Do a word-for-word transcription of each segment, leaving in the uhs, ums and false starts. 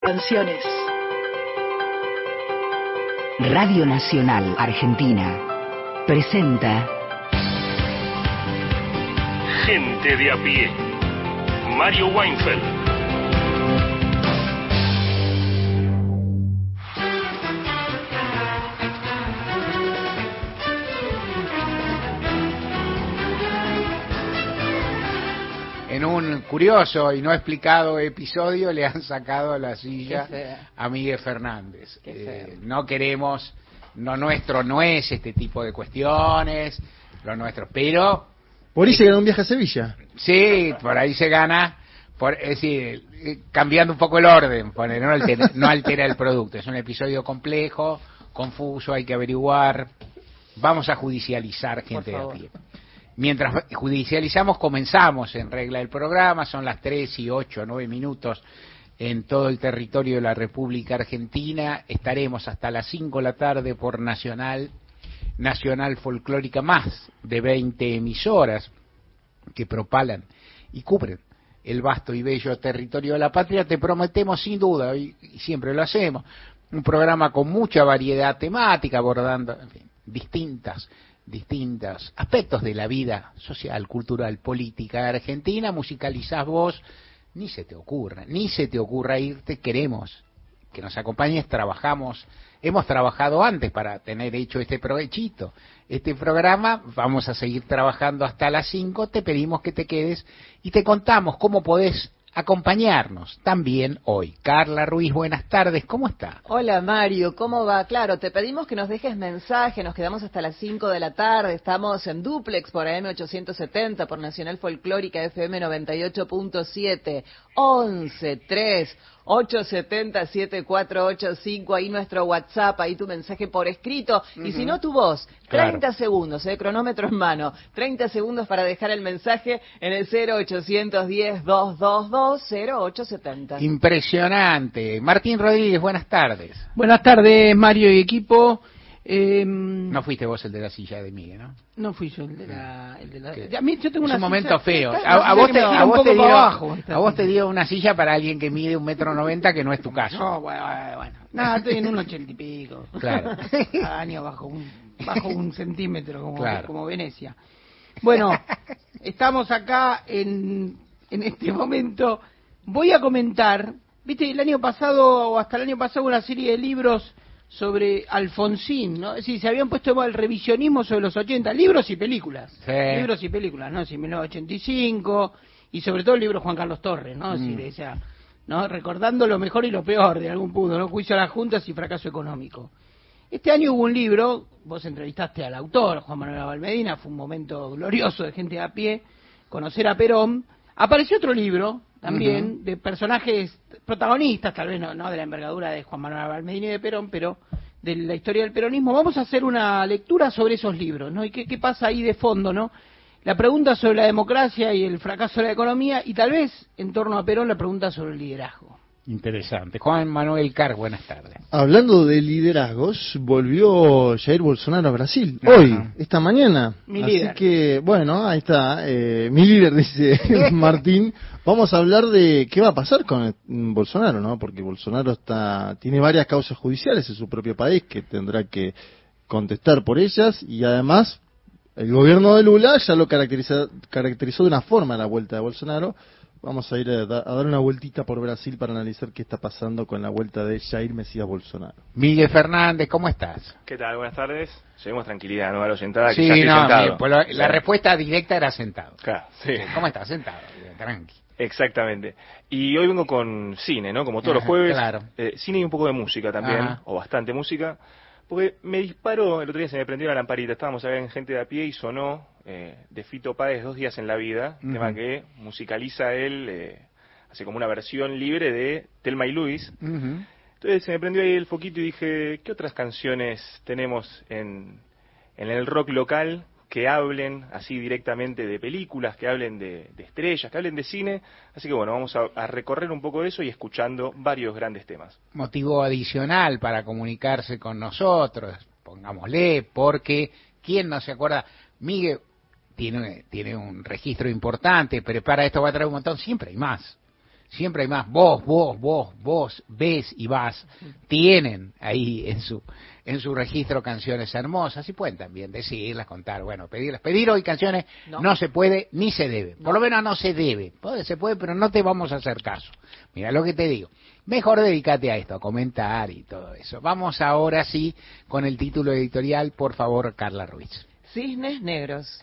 Canciones. Radio Nacional Argentina presenta Gente de a pie. Mario Weinfeld. En un curioso y no explicado episodio le han sacado la silla a Miguel Fernández. Eh, no queremos, lo nuestro no es este tipo de cuestiones, lo nuestro, pero... Por ahí eh, se gana un viaje a Sevilla. Sí, por ahí se gana, por, es decir, cambiando un poco el orden, poner, no, altera, no altera el producto. Es un episodio complejo, confuso, hay que averiguar. Vamos a judicializar gente de a pie. Mientras judicializamos, comenzamos en regla el programa, son las tres y ocho, nueve minutos en todo el territorio de la República Argentina. Estaremos hasta las cinco de la tarde por Nacional, Nacional Folclórica, más de veinte emisoras que propalan y cubren el vasto y bello territorio de la patria. Te prometemos sin duda, y siempre lo hacemos, un programa con mucha variedad temática, abordando en fin, distintas distintos aspectos de la vida social, cultural, política argentina. Musicalizás vos, ni se te ocurra, ni se te ocurra irte, queremos que nos acompañes, trabajamos, hemos trabajado antes para tener hecho este provechito, este programa, vamos a seguir trabajando hasta las cinco, te pedimos que te quedes y te contamos cómo podés acompañarnos también hoy. Carla Ruiz, buenas tardes, ¿cómo está? Hola Mario, ¿cómo va? Claro, te pedimos que nos dejes mensaje, nos quedamos hasta las cinco de la tarde, estamos en duplex por A M ochocientos setenta, por Nacional Folclórica F M noventa y ocho punto siete, once tres ocho siete cero siete cuatro ocho cinco, ahí nuestro WhatsApp, ahí tu mensaje por escrito, uh-huh. Y si no tu voz, treinta claro. segundos, eh, cronómetro en mano, treinta segundos para dejar el mensaje en el cero ochocientos diez, doscientos veintidós, cero ochocientos setenta. Impresionante. Martín Rodríguez, buenas tardes. Buenas tardes, Mario y equipo. Eh, no fuiste vos el de la silla de Miguel, ¿no? No fui yo el de la... El de la a mí, yo tengo es una un momento silla, feo. Está, a, a, vos te, a, vos te dio, abajo, a vos te dio una silla para alguien que mide un metro noventa, que no es tu caso. No, bueno, bueno. Nada, estoy en un ochenta y pico. Claro. Cada año bajo un, bajo un centímetro, como, claro. como Venecia. Bueno, estamos acá en, en este momento. Voy a comentar, viste, el año pasado, o hasta el año pasado, una serie de libros sobre Alfonsín, ¿no? Es decir, se habían puesto el revisionismo sobre los ochenta, libros y películas. Sí. Libros y películas, ¿no? Sí, mil novecientos ochenta y cinco, y sobre todo el libro Juan Carlos Torres, ¿no? Es decir, mm. esa, ¿no? Recordando lo mejor y lo peor de algún punto, ¿no? Juicio a las juntas y fracaso económico. Este año hubo un libro, vos entrevistaste al autor, Juan Manuel Abalmedina, fue un momento glorioso de gente a pie, conocer a Perón. Apareció otro libro, también, uh-huh. de personajes protagonistas, tal vez no, no de la envergadura de Juan Manuel Abalmedina y de Perón, pero de la historia del peronismo. Vamos a hacer una lectura sobre esos libros, ¿no? Y qué, qué pasa ahí de fondo, ¿no? La pregunta sobre la democracia y el fracaso de la economía, y tal vez, en torno a Perón, la pregunta sobre el liderazgo. Interesante. Juan Manuel Carr, buenas tardes. Hablando de liderazgos, volvió Jair Bolsonaro a Brasil, Ajá. hoy, esta mañana. Mi Así líder. que, bueno, ahí está, eh, mi líder, dice Martín. Vamos a hablar de qué va a pasar con Bolsonaro, ¿no? Porque Bolsonaro está tiene varias causas judiciales en su propio país que tendrá que contestar por ellas, y además el gobierno de Lula ya lo caracteriza, caracterizó de una forma la vuelta de Bolsonaro. Vamos a ir a, da, a dar una vueltita por Brasil para analizar qué está pasando con la vuelta de Jair Mesías Bolsonaro. Miguel Fernández, ¿cómo estás? ¿Qué tal? Buenas tardes. Seguimos tranquilidad, ¿no? A lo sentada, que sí, ya estoy no, sentado. Miguel, pues lo, sí. La respuesta directa era sentado. Claro, sí. ¿Cómo estás? Sentado, tranqui. Exactamente. Y hoy vengo con cine, ¿no? Como todos Ajá, los jueves. Claro. Eh, cine y un poco de música también, Ajá. o bastante música. Porque me disparó, el otro día se me prendió la lamparita, estábamos acá en Gente de a Pie y sonó eh, de Fito Páez, Dos días en la vida, uh-huh. tema que musicaliza él, eh, hace como una versión libre de Thelma y Luis. Uh-huh. Entonces se me prendió ahí el foquito y dije, ¿qué otras canciones tenemos en, en el rock local que hablen así directamente de películas, que hablen de, de estrellas, que hablen de cine? Así que bueno, vamos a, a recorrer un poco eso y escuchando varios grandes temas. Motivo adicional para comunicarse con nosotros, pongámosle, porque ¿quién no se acuerda? Miguel tiene, tiene un registro importante, prepara esto, va a traer un montón, siempre hay más. siempre hay más. Vos, vos, vos, vos, ves y vas, tienen ahí en su en su registro canciones hermosas y pueden también decirlas, contar, bueno, pedirlas. Pedir hoy canciones no, no se puede ni se debe. Por no. lo menos no se debe. Puede, se puede, pero no te vamos a hacer caso. Mira lo que te digo. Mejor dedícate a esto, a comentar y todo eso. Vamos ahora sí con el título editorial, por favor, Carla Ruiz. Cisnes negros.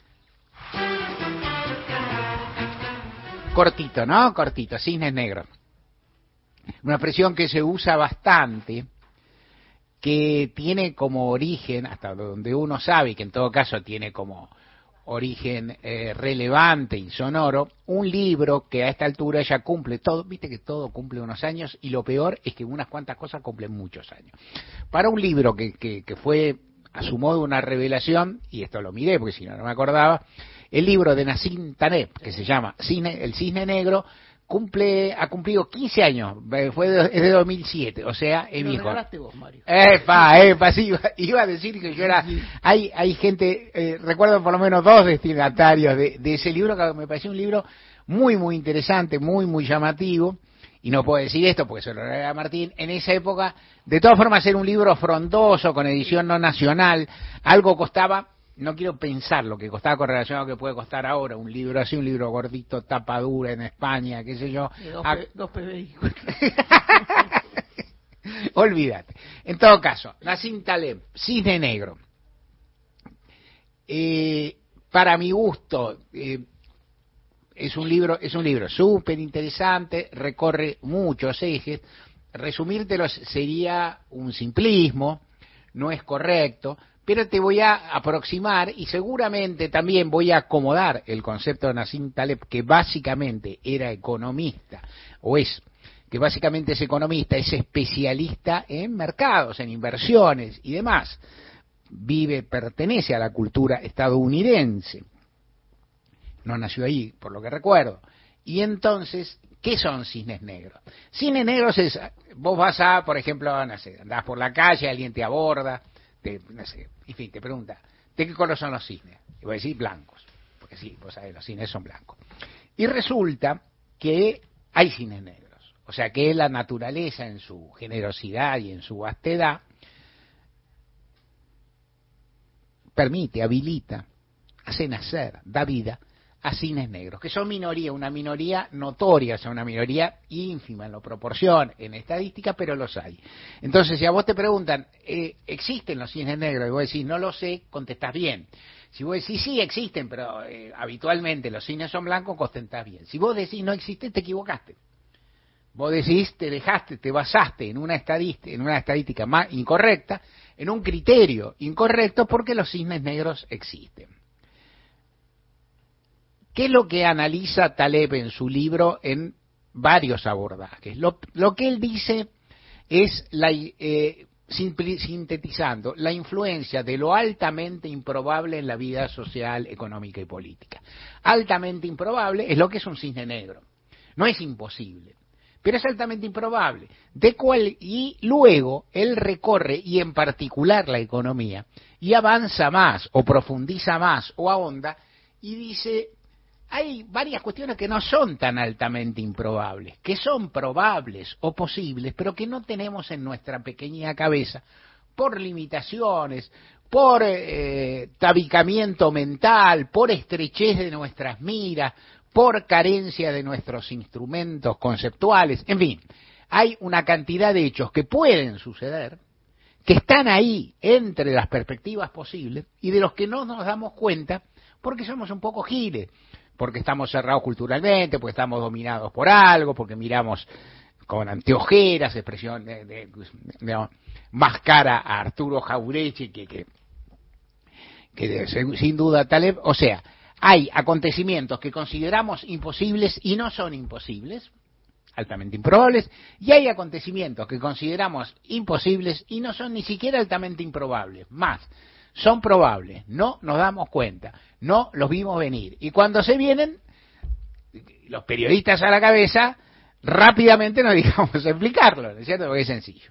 Cortito, ¿no? Cortito, cisnes negros. Una expresión que se usa bastante, que tiene como origen, hasta donde uno sabe, que en todo caso tiene como origen eh, relevante y sonoro, un libro que a esta altura ya cumple todo, viste que todo cumple unos años, y lo peor es que unas cuantas cosas cumplen muchos años. Para un libro que, que, que fue a su modo una revelación, y esto lo miré porque si no, no me acordaba, el libro de Nassim Taleb, que se llama Cine, El Cisne Negro, cumple ha cumplido quince años, fue de, es de dos mil siete, o sea, es viejo. Vos, Mario. Epa, epa, sí, iba, iba a decir que yo era... Hay hay gente, eh, recuerdo por lo menos dos destinatarios de, de ese libro, que me pareció un libro muy, muy interesante, muy, muy llamativo, y no puedo decir esto porque se lo regalé a Martín, en esa época, de todas formas era un libro frondoso, con edición no nacional, algo costaba... No quiero pensar lo que costaba con relación a lo que puede costar ahora un libro así, un libro gordito, tapa dura en España, qué sé yo. Dos, a... P, dos P B I. Olvídate. En todo caso, Nassim Taleb, Cisne Negro. Eh, para mi gusto, eh, es un libro, es un libro súper interesante, recorre muchos ejes. Resumírtelos sería un simplismo, no es correcto. Pero te voy a aproximar y seguramente también voy a acomodar el concepto de Nassim Taleb, que básicamente era economista, o es, que básicamente es economista, es especialista en mercados, en inversiones y demás. Vive, pertenece a la cultura estadounidense. No nació ahí, por lo que recuerdo. Y entonces, ¿qué son cisnes negros? Cisnes negros es, vos vas a, por ejemplo, no sé, andás por la calle, alguien te aborda, Te, no sé, en fin, te pregunta, ¿de qué color son los cisnes? Y voy a decir blancos, porque sí, vos sabés, los cisnes son blancos. Y resulta que hay cisnes negros, o sea que la naturaleza en su generosidad y en su vastedad permite, habilita, hace nacer, da vida a cisnes negros, que son minoría, una minoría notoria, o sea, una minoría ínfima en la proporción, en estadística, pero los hay. Entonces, si a vos te preguntan, eh, ¿existen los cisnes negros? Y vos decís, no lo sé, contestás bien. Si vos decís, sí, existen, pero eh, habitualmente los cisnes son blancos, contestás bien. Si vos decís, no existen, te equivocaste. Vos decís, te dejaste, te basaste en una estadística, en una estadística más incorrecta, en un criterio incorrecto, porque los cisnes negros existen. ¿Qué es lo que analiza Taleb en su libro en varios abordajes? Lo, lo que él dice es, la, eh, sintetizando, la influencia de lo altamente improbable en la vida social, económica y política. Altamente improbable es lo que es un cisne negro. No es imposible, pero es altamente improbable. De cual, y luego él recorre, y en particular la economía, y avanza más, o profundiza más, o ahonda, y dice... Hay varias cuestiones que no son tan altamente improbables, que son probables o posibles, pero que no tenemos en nuestra pequeña cabeza por limitaciones, por eh, tabicamiento mental, por estrechez de nuestras miras, por carencia de nuestros instrumentos conceptuales, en fin, hay una cantidad de hechos que pueden suceder, que están ahí entre las perspectivas posibles y de los que no nos damos cuenta porque somos un poco giles. Porque estamos cerrados culturalmente, porque estamos dominados por algo, porque miramos con anteojeras, expresión de, de, de, más cara a Arturo Jauregui que, que, que de, sin duda Taleb. O sea, hay acontecimientos que consideramos imposibles y no son imposibles, altamente improbables, y hay acontecimientos que consideramos imposibles y no son ni siquiera altamente improbables, más. Son probables, no nos damos cuenta, no los vimos venir. Y cuando se vienen, los periodistas a la cabeza, rápidamente nos dedicamos a explicarlo, ¿no es cierto? Porque es sencillo.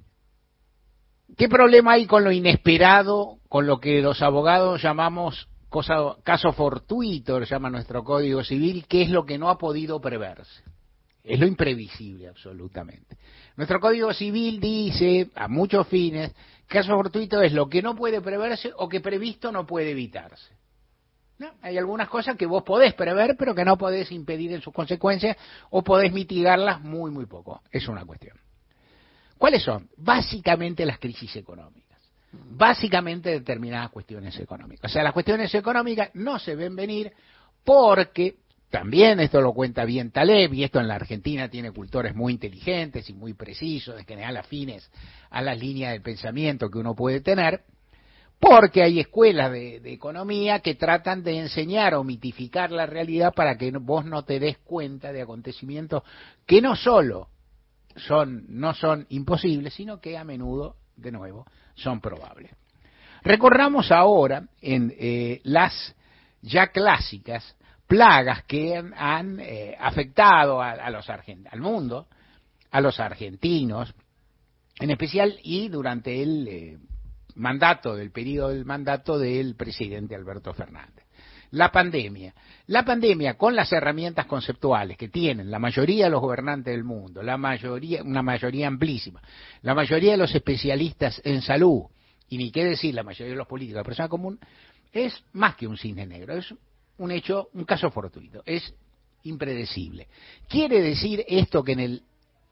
¿Qué problema hay con lo inesperado, con lo que los abogados llamamos cosa, caso fortuito, lo llama nuestro Código Civil, que es lo que no ha podido preverse. Es lo imprevisible, absolutamente. Nuestro Código Civil dice, a muchos fines, caso fortuito es lo que no puede preverse o que previsto no puede evitarse. ¿No? Hay algunas cosas que vos podés prever, pero que no podés impedir en sus consecuencias o podés mitigarlas muy, muy poco. Es una cuestión. ¿Cuáles son? Básicamente las crisis económicas. Básicamente determinadas cuestiones económicas. O sea, las cuestiones económicas no se ven venir porque... También esto lo cuenta bien Taleb, y esto en la Argentina tiene cultores muy inteligentes y muy precisos, en general afines a las líneas del pensamiento que uno puede tener, porque hay escuelas de, de economía que tratan de enseñar o mitificar la realidad para que vos no te des cuenta de acontecimientos que no solo son, no son imposibles, sino que a menudo, de nuevo, son probables. Recorramos ahora en eh, las ya clásicas plagas que han, han eh, afectado a, a los argent- al mundo, a los argentinos, en especial y durante el eh, mandato, del periodo del mandato del presidente Alberto Fernández. La pandemia. La pandemia, con las herramientas conceptuales que tienen la mayoría de los gobernantes del mundo, la mayoría, una mayoría amplísima, la mayoría de los especialistas en salud, y ni qué decir la mayoría de los políticos, la persona común, es más que un cisne negro, es un hecho, un caso fortuito, es impredecible. Quiere decir esto que en el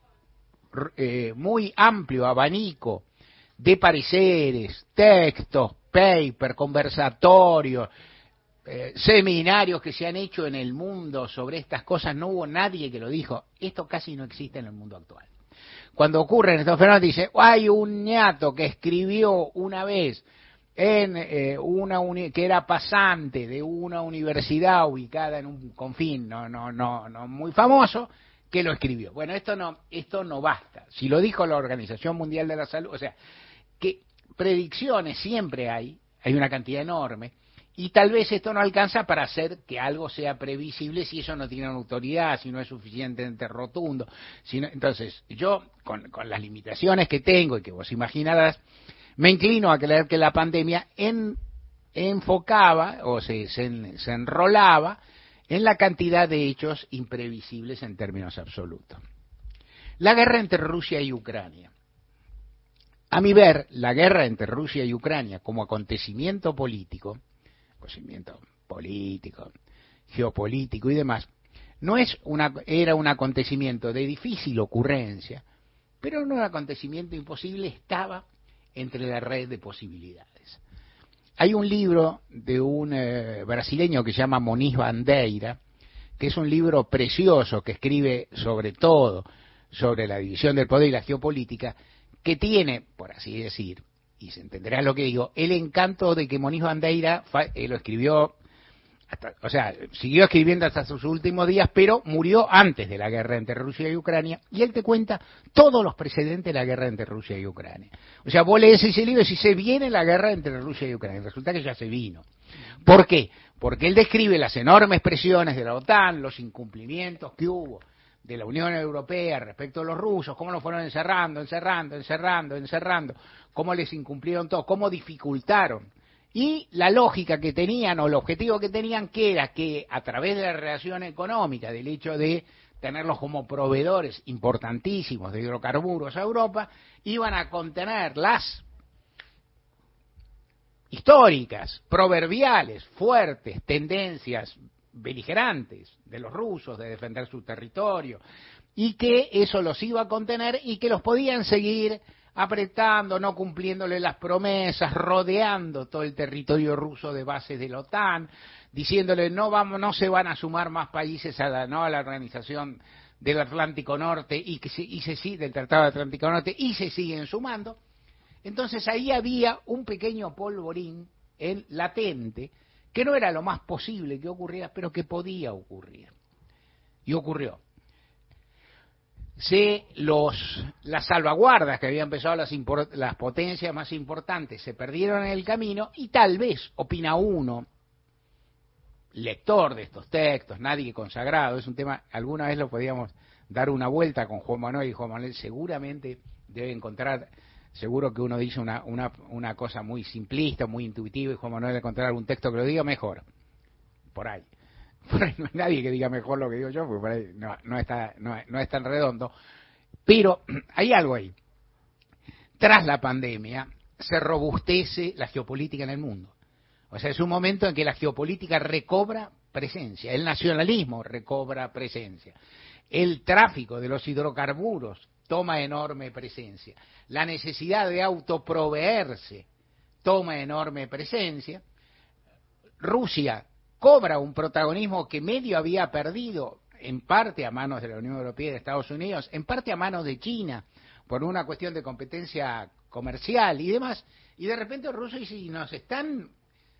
eh, muy amplio abanico de pareceres, textos, papers, conversatorios, eh, seminarios que se han hecho en el mundo sobre estas cosas, no hubo nadie que lo dijo. Esto casi no existe en el mundo actual. Cuando ocurren estos fenómenos, dice, hay un ñato que escribió una vez en eh, una uni- que era pasante de una universidad ubicada en un confín no no no no muy famoso, que lo escribió. Bueno, esto no esto no basta. Si lo dijo la Organización Mundial de la Salud, o sea, que predicciones siempre hay, hay una cantidad enorme, y tal vez esto no alcanza para hacer que algo sea previsible si eso no tiene una autoridad, si no es suficientemente rotundo. Si no, entonces, yo, con, con las limitaciones que tengo y que vos imaginarás, me inclino a creer que la pandemia en, enfocaba o se, se, se enrolaba en la cantidad de hechos imprevisibles en términos absolutos. La guerra entre Rusia y Ucrania. A mi ver, la guerra entre Rusia y Ucrania como acontecimiento político, acontecimiento político, geopolítico y demás, no es una, era un acontecimiento de difícil ocurrencia, pero no un acontecimiento imposible, estaba entre la red de posibilidades. Hay un libro de un eh, brasileño que se llama Moniz Bandeira, que es un libro precioso que escribe sobre todo sobre la división del poder y la geopolítica, que tiene, por así decir, y se entenderá lo que digo, el encanto de que Moniz Bandeira eh, lo escribió, hasta, o sea, siguió escribiendo hasta sus últimos días, pero murió antes de la guerra entre Rusia y Ucrania, y él te cuenta todos los precedentes de la guerra entre Rusia y Ucrania. O sea, vos lees ese libro y si se viene la guerra entre Rusia y Ucrania, resulta que ya se vino. ¿Por qué? Porque él describe las enormes presiones de la OTAN, los incumplimientos que hubo de la Unión Europea respecto a los rusos, cómo los fueron encerrando, encerrando, encerrando, encerrando, cómo les incumplieron todo, cómo dificultaron. Y la lógica que tenían, o el objetivo que tenían, que era que a través de la relación económica, del hecho de tenerlos como proveedores importantísimos de hidrocarburos a Europa, iban a contener las históricas, proverbiales, fuertes tendencias beligerantes de los rusos de defender su territorio, y que eso los iba a contener y que los podían seguir apretando, no cumpliéndole las promesas, rodeando todo el territorio ruso de bases de la OTAN, diciéndole no vamos, no se van a sumar más países a la, no a la organización del Atlántico Norte y que se, y se sí, del Tratado del Atlántico Norte, y se siguen sumando. Entonces ahí había un pequeño polvorín en latente que no era lo más posible que ocurriera, pero que podía ocurrir. Y ocurrió. Se los, las salvaguardas que habían empezado las, import, las potencias más importantes se perdieron en el camino, y tal vez, opina uno, lector de estos textos, nadie consagrado, es un tema, alguna vez lo podíamos dar una vuelta con Juan Manuel, y Juan Manuel seguramente debe encontrar seguro que uno dice una, una, una cosa muy simplista, muy intuitiva, y Juan Manuel encontrar algún texto que lo diga mejor. Por ahí. Por ahí no hay nadie que diga mejor lo que digo yo, porque por ahí no, no, está, no, no es tan redondo. Pero hay algo ahí. Tras la pandemia se robustece la geopolítica en el mundo. O sea, es un momento en que la geopolítica recobra presencia, el nacionalismo recobra presencia, el tráfico de los hidrocarburos toma enorme presencia, la necesidad de autoproveerse toma enorme presencia, Rusia cobra un protagonismo que medio había perdido, en parte a manos de la Unión Europea y de Estados Unidos, en parte a manos de China, por una cuestión de competencia comercial y demás, y de repente Rusia dice, y nos están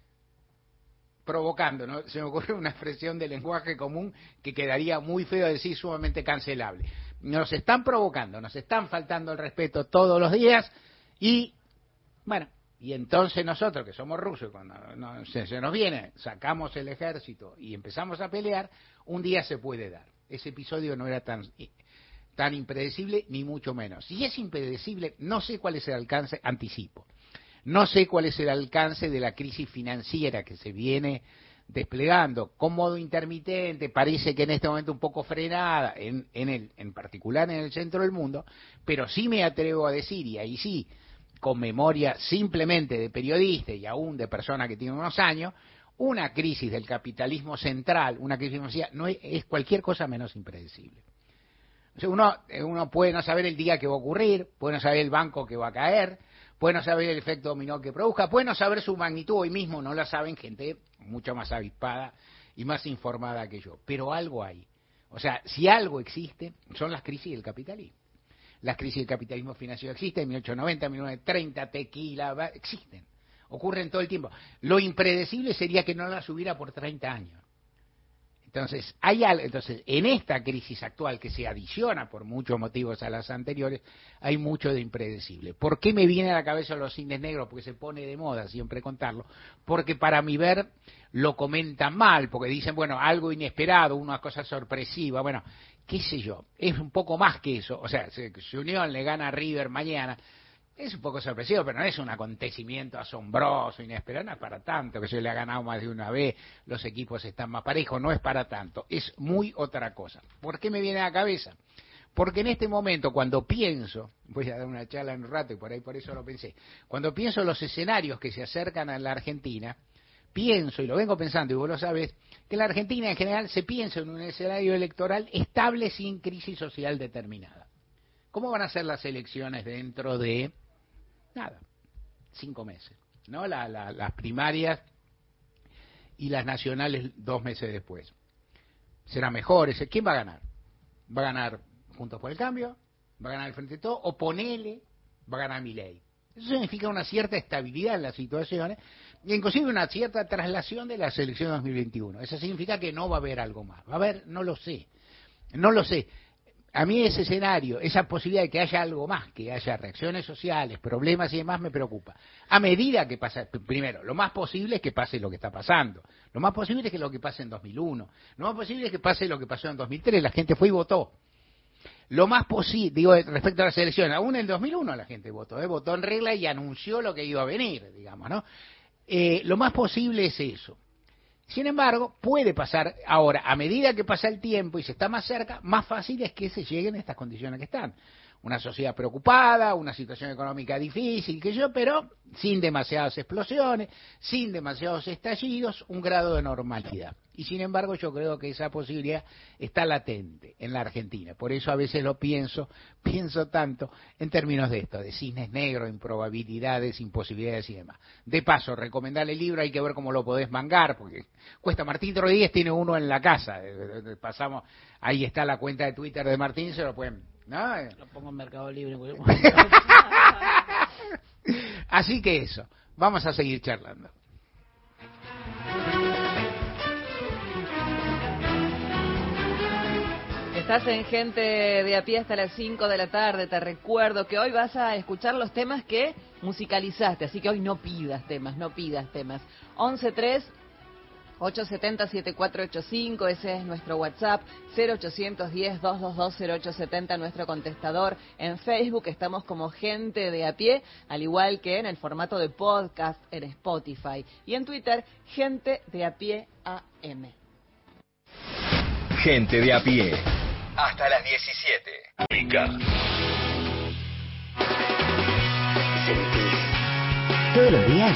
provocando, ¿no? Se me ocurre una expresión de lenguaje común que quedaría muy feo decir, sumamente cancelable. Nos están provocando, nos están faltando el respeto todos los días y, bueno, y entonces nosotros que somos rusos, cuando no, se, se nos viene, sacamos el ejército y empezamos a pelear, un día se puede dar. Ese episodio no era tan, tan impredecible, ni mucho menos. Si es impredecible, no sé cuál es el alcance, anticipo. No sé cuál es el alcance de la crisis financiera que se viene desplegando con modo intermitente, parece que en este momento un poco frenada, en, en, el, en particular en el centro del mundo, pero sí me atrevo a decir, y ahí sí, con memoria simplemente de periodista y aún de persona que tiene unos años, una crisis del capitalismo central, una crisis financiera, no es, es cualquier cosa menos impredecible. O sea, uno, uno puede no saber el día que va a ocurrir, puede no saber el banco que va a caer, puede no saber el efecto dominó que produzca, puede no saber su magnitud, hoy mismo no la saben gente mucho más avispada y más informada que yo, pero algo hay. O sea, si algo existe, son las crisis del capitalismo. Las crisis del capitalismo financiero existen, en mil ochocientos noventa, mil novecientos treinta, tequila, existen, ocurren todo el tiempo. Lo impredecible sería que no las hubiera por treinta años. Entonces, hay algo, entonces, en esta crisis actual que se adiciona por muchos motivos a las anteriores, hay mucho de impredecible. ¿Por qué me viene a la cabeza los cisnes negros? Porque se pone de moda siempre contarlo. Porque para mi ver lo comentan mal, porque dicen, bueno, algo inesperado, una cosa sorpresiva, bueno, qué sé yo, es un poco más que eso. O sea, si, si Unión le gana a River mañana, es un poco sorpresivo, pero no es un acontecimiento asombroso, inesperado, no es para tanto, que se le ha ganado más de una vez, los equipos están más parejos, no es para tanto, es muy otra cosa. ¿Por qué me viene a la cabeza? Porque en este momento, cuando pienso, voy a dar una charla en un rato y por ahí por eso lo pensé, cuando pienso los escenarios que se acercan a la Argentina, pienso, y lo vengo pensando, y vos lo sabés, que la Argentina en general se piensa en un escenario electoral estable sin crisis social determinada. ¿Cómo van a ser las elecciones dentro de... Nada, cinco meses, ¿no? La, la, las primarias y las nacionales dos meses después. ¿Será mejor ese? ¿Quién va a ganar? ¿Va a ganar Juntos por el Cambio? ¿Va a ganar el Frente de Todos? ¿O ponele, va a ganar Milei? Eso significa una cierta estabilidad en las situaciones y inclusive una cierta traslación de las elecciones dos mil veintiuno. Eso significa que no va a haber algo más. Va a haber, no lo sé, no lo sé. A mí ese escenario, esa posibilidad de que haya algo más, que haya reacciones sociales, problemas y demás, me preocupa. A medida que pasa, primero, lo más posible es que pase lo que está pasando. Lo más posible es que lo que pase en dos mil uno. Lo más posible es que pase lo que pasó en dos mil tres. La gente fue y votó. Lo más posible, digo, respecto a las elecciones, aún en el dos mil uno la gente votó, ¿eh? Votó en regla y anunció lo que iba a venir, digamos, ¿no? Eh, lo más posible es eso. Sin embargo, puede pasar ahora, a medida que pasa el tiempo y se está más cerca, más fácil es que se lleguen a estas condiciones que están. Una sociedad preocupada, una situación económica difícil, que yo, pero sin demasiadas explosiones, sin demasiados estallidos, un grado de normalidad. Y sin embargo, yo creo que esa posibilidad está latente en la Argentina. Por eso a veces lo pienso, pienso tanto en términos de esto, de cisnes negros, improbabilidades, imposibilidades y demás. De paso, recomendarle el libro, hay que ver cómo lo podés mangar, porque cuesta. Martín Rodríguez tiene uno en la casa. Pasamos, ahí está la cuenta de Twitter de Martín, se lo pueden... ¿no? Lo pongo en Mercado Libre. Así que eso, vamos a seguir charlando. Estás en Gente de a pie hasta las cinco de la tarde. Te recuerdo que hoy vas a escuchar los temas que musicalizaste, así que hoy no pidas temas, no pidas temas. once tres ocho siete cero, siete cuatro ocho cinco, ese es nuestro WhatsApp, cero ochocientos diez, doscientos veintidós, cero ocho setenta, nuestro contestador. En Facebook estamos como Gente de a Pie, al igual que en el formato de podcast en Spotify. Y en Twitter, Gente de a Pie A M. Gente de a Pie. Hasta las diecisiete. Pública. Sentís todos los días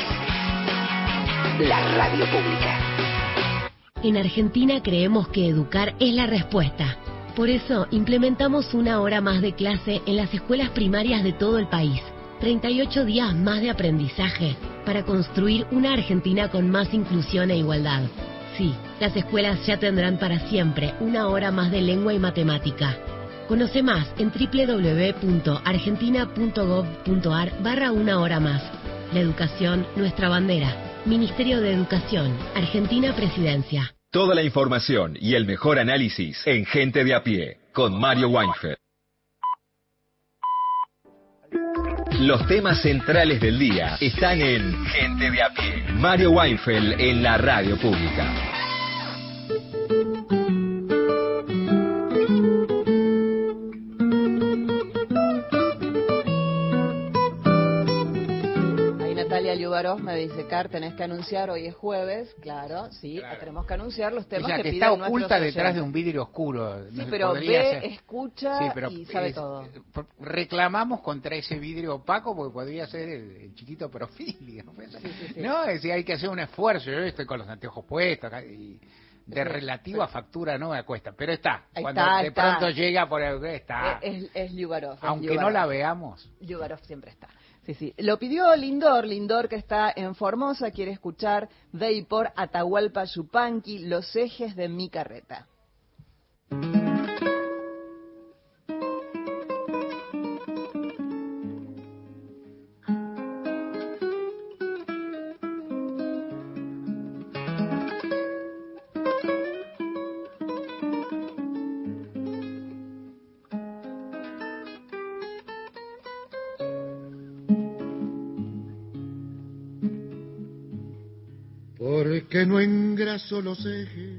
la radio pública. En Argentina creemos que educar es la respuesta. Por eso implementamos una hora más de clase en las escuelas primarias de todo el país. treinta y ocho días más de aprendizaje para construir una Argentina con más inclusión e igualdad. Sí, las escuelas ya tendrán para siempre una hora más de lengua y matemática. Conoce más en doble u doble u doble u punto argentina punto gov punto ar barra una hora más. La educación, nuestra bandera. Ministerio de Educación, Argentina Presidencia. Toda la información y el mejor análisis en Gente de a Pie, con Mario Weinfeld. Los temas centrales del día están en Gente de a Pie. Mario Weinfeld en la radio pública. Liubarov me dice, Car, tenés que anunciar, hoy es jueves, claro, sí, claro. Tenemos que anunciar los temas Ella que, que piden está oculta detrás de un vidrio oscuro. Sí, pero ve, ser... escucha sí, pero y sabe es, todo. Reclamamos contra ese vidrio opaco porque podría ser el, el chiquito Profili. ¿No? Sí, sí, sí. No, es decir, hay que hacer un esfuerzo. Yo estoy con los anteojos puestos acá y de sí, relativa sí. factura no me cuesta, pero está. Ahí Cuando está, de está. pronto llega por el está. Es, es Liubarov. Aunque Liubarov. no la veamos. Liubarov siempre está. Sí, sí. Lo pidió Lindor, Lindor que está en Formosa, quiere escuchar de y por Atahualpa Yupanqui, Los ejes de mi carreta. Porque no engraso los ejes,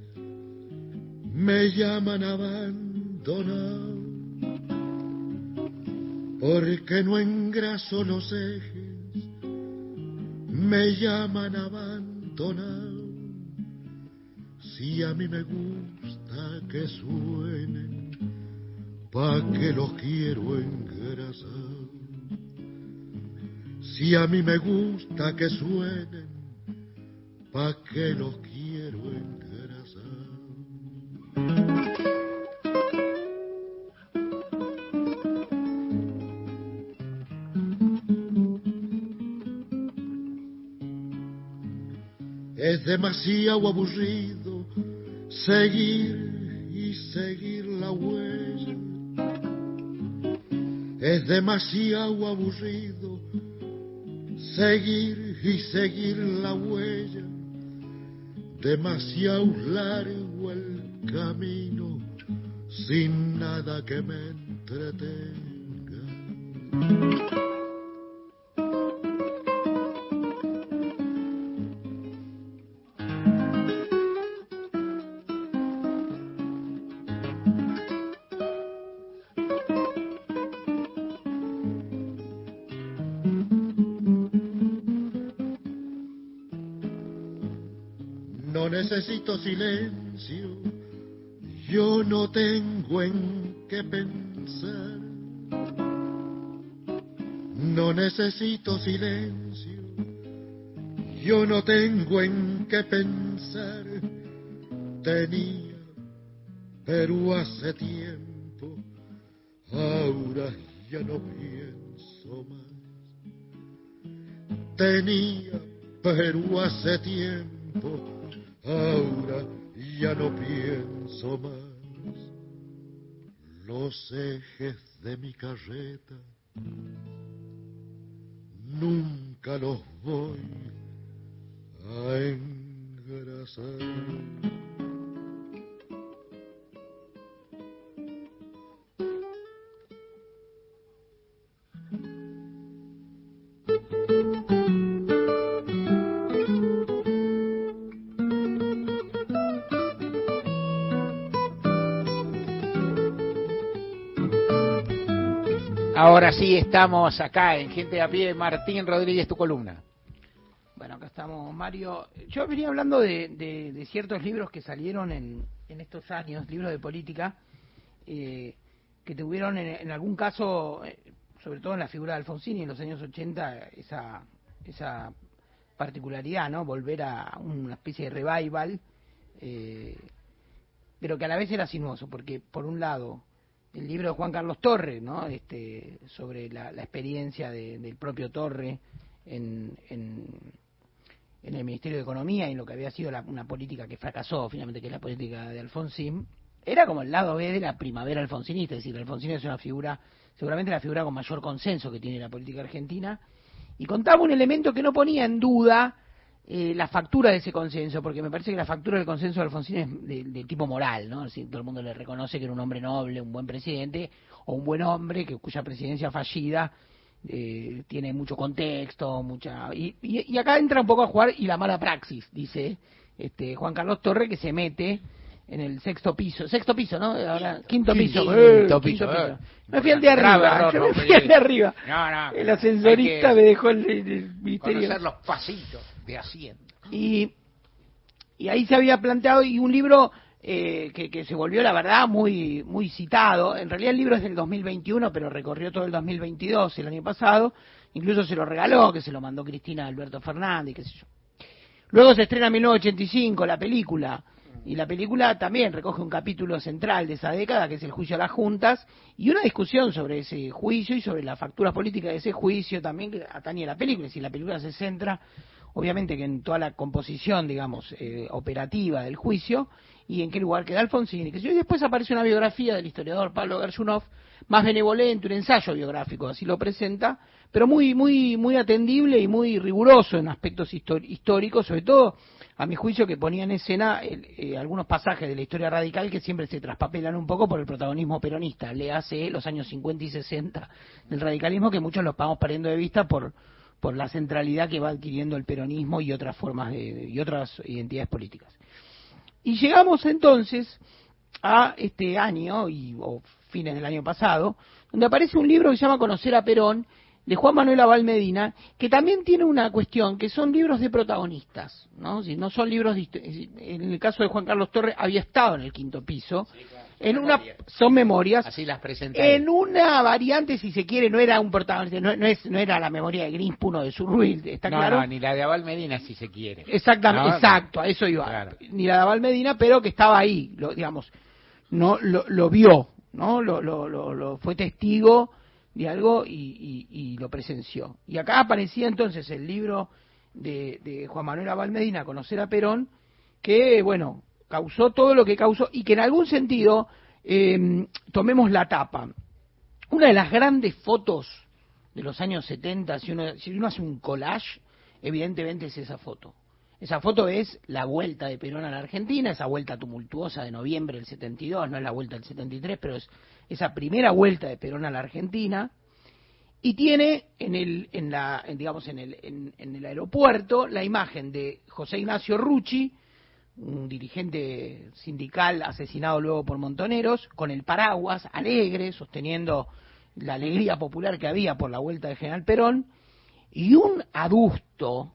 me llaman abandonado. Porque no engraso los ejes, me llaman abandonado. Si a mí me gusta que suenen, pa' que los quiero engrasar. Si a mí me gusta que suenen, pa' que los quiero engrasar. Es demasiado aburrido seguir y seguir la huella. Es demasiado aburrido seguir y seguir la huella. Demasiado largo el camino sin nada que me entretenga. No necesito silencio, yo no tengo en qué pensar. No necesito silencio, yo no tengo en qué pensar. Tenía, pero hace tiempo, ahora ya no pienso más. Tenía, pero hace tiempo, ahora ya no pienso más. Los ejes de mi carreta nunca los voy a engrasar. Ahora sí estamos acá en Gente de a Pie. Martín Rodríguez, tu columna. Bueno, acá estamos, Mario. Yo venía hablando de, de, de ciertos libros que salieron en, en estos años, libros de política, eh, que tuvieron en, en algún caso, eh, sobre todo en la figura de Alfonsín y en los años ochenta, esa, esa particularidad, ¿no? Volver a una especie de revival, eh, pero que a la vez era sinuoso, porque por un lado, el libro de Juan Carlos Torre, ¿no? Este, sobre la, la experiencia de, del propio Torre en, en, en el Ministerio de Economía y en lo que había sido la, una política que fracasó finalmente, que es la política de Alfonsín, era como el lado B de la primavera alfonsinista, es decir, Alfonsín es una figura, seguramente la figura con mayor consenso que tiene la política argentina, y contaba un elemento que no ponía en duda eh, la factura de ese consenso, porque me parece que la factura del consenso de Alfonsín es de, de tipo moral, ¿no? Es decir, todo el mundo le reconoce que era un hombre noble, un buen presidente, o un buen hombre que cuya presidencia fallida eh, tiene mucho contexto, mucha y, y, y acá entra un poco a jugar y la mala praxis, dice este Juan Carlos Torre, que se mete en el sexto piso, sexto piso, ¿no? Ahora, quinto piso. Quinto, eh, quinto quinto piso. piso. Eh. Me fui al de arriba, Grave, yo error, me fui al de arriba. No, no. El ascensorista que me dejó el, el ministerio. Conocer los pasitos de Hacienda. Y, y ahí se había planteado, y un libro eh, que, que se volvió, la verdad, muy muy citado. En realidad el libro es del dos mil veintiuno, pero recorrió todo el dos mil veintidós, el año pasado. Incluso se lo regaló, que se lo mandó Cristina Alberto Fernández, qué sé yo. Luego se estrena en mil novecientos ochenta y cinco la película, y la película también recoge un capítulo central de esa década, que es el juicio a las juntas, y una discusión sobre ese juicio y sobre la factura política de ese juicio también que atañe a la película. Si la película se centra, obviamente, que en toda la composición, digamos, eh, operativa del juicio, y en qué lugar queda Alfonsín, y que y después aparece una biografía del historiador Pablo Gershunov, más benevolente, un ensayo biográfico, así lo presenta, pero muy muy muy atendible y muy riguroso en aspectos históricos, sobre todo, a mi juicio, que ponía en escena eh, algunos pasajes de la historia radical que siempre se traspapelan un poco por el protagonismo peronista. Le hace los años cincuenta y sesenta del radicalismo, que muchos los vamos perdiendo de vista por por la centralidad que va adquiriendo el peronismo y otras formas de, y otras identidades políticas. Y llegamos entonces a este año, y, o fines del año pasado, donde aparece un libro que se llama Conocer a Perón, de Juan Manuel Abal Medina, que también tiene una cuestión, que son libros de protagonistas, ¿no? Si no son libros de, en el caso de Juan Carlos Torres había estado en el quinto piso, sí, claro. En una son memorias, así las presenté. En una variante, si se quiere, no era un protagonista, no, no es no era la memoria de Greenspoon o de Surruil, está no, claro. No, ni la de Abal Medina, si se quiere. Exactamente, no, exacto, no. a eso iba. Claro. Ni la de Abal Medina, pero que estaba ahí, lo, digamos, no lo, lo vio, no lo, lo, lo, lo fue testigo de algo y, y, y lo presenció. Y acá aparecía entonces el libro de, de Juan Manuel Abal Medina, Conocer a Perón, que, bueno, causó todo lo que causó y que en algún sentido, eh, tomemos la tapa. Una de las grandes fotos de los años setenta, si uno, si uno hace un collage, evidentemente es esa foto. Esa foto es la vuelta de Perón a la Argentina, esa vuelta tumultuosa de noviembre del setenta y dos, no es la vuelta del setenta y tres, pero es esa primera vuelta de Perón a la Argentina, y tiene en el, en la, en, digamos, en el, en, en el aeropuerto la imagen de José Ignacio Rucci, un dirigente sindical asesinado luego por Montoneros, con el paraguas, alegre, sosteniendo la alegría popular que había por la vuelta de General Perón, y un adusto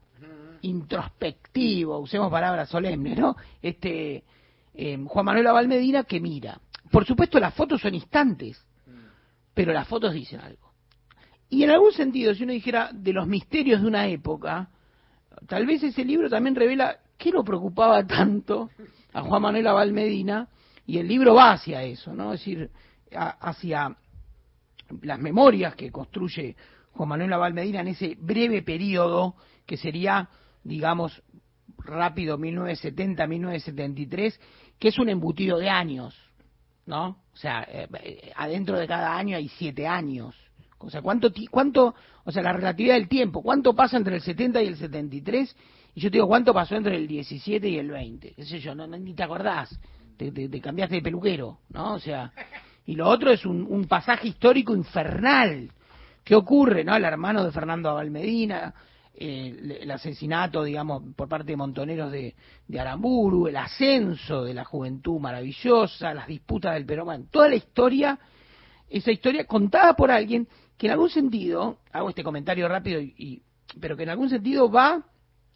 introspectivo, usemos palabras solemnes, ¿no? Este eh, Juan Manuel Abal Medina, que mira. Por supuesto, las fotos son instantes, pero las fotos dicen algo. Y en algún sentido, si uno dijera de los misterios de una época, tal vez ese libro también revela qué lo preocupaba tanto a Juan Manuel Abal Medina, y el libro va hacia eso, ¿no? Es decir, a, hacia las memorias que construye Juan Manuel Abal Medina en ese breve periodo que sería, digamos, rápido, mil novecientos setenta a mil novecientos setenta y tres, que es un embutido de años, ¿no? O sea, eh, adentro de cada año hay siete años. O sea, ¿cuánto, cuánto, o sea, la relatividad del tiempo, ¿cuánto pasa entre el setenta y el setenta y tres? Y yo te digo, ¿cuánto pasó entre el diecisiete y el veinte? ¿Qué sé yo? No, no, ni te acordás, te, te, te cambiaste de peluquero, ¿no? O sea, y lo otro es un, un pasaje histórico infernal. ¿Qué ocurre, no? El hermano de Fernando Abal Medina, eh, el asesinato, digamos, por parte de Montoneros de, de Aramburu, el ascenso de la juventud maravillosa, las disputas del Perón, toda la historia esa historia contada por alguien que en algún sentido, hago este comentario rápido, y, y pero que en algún sentido va,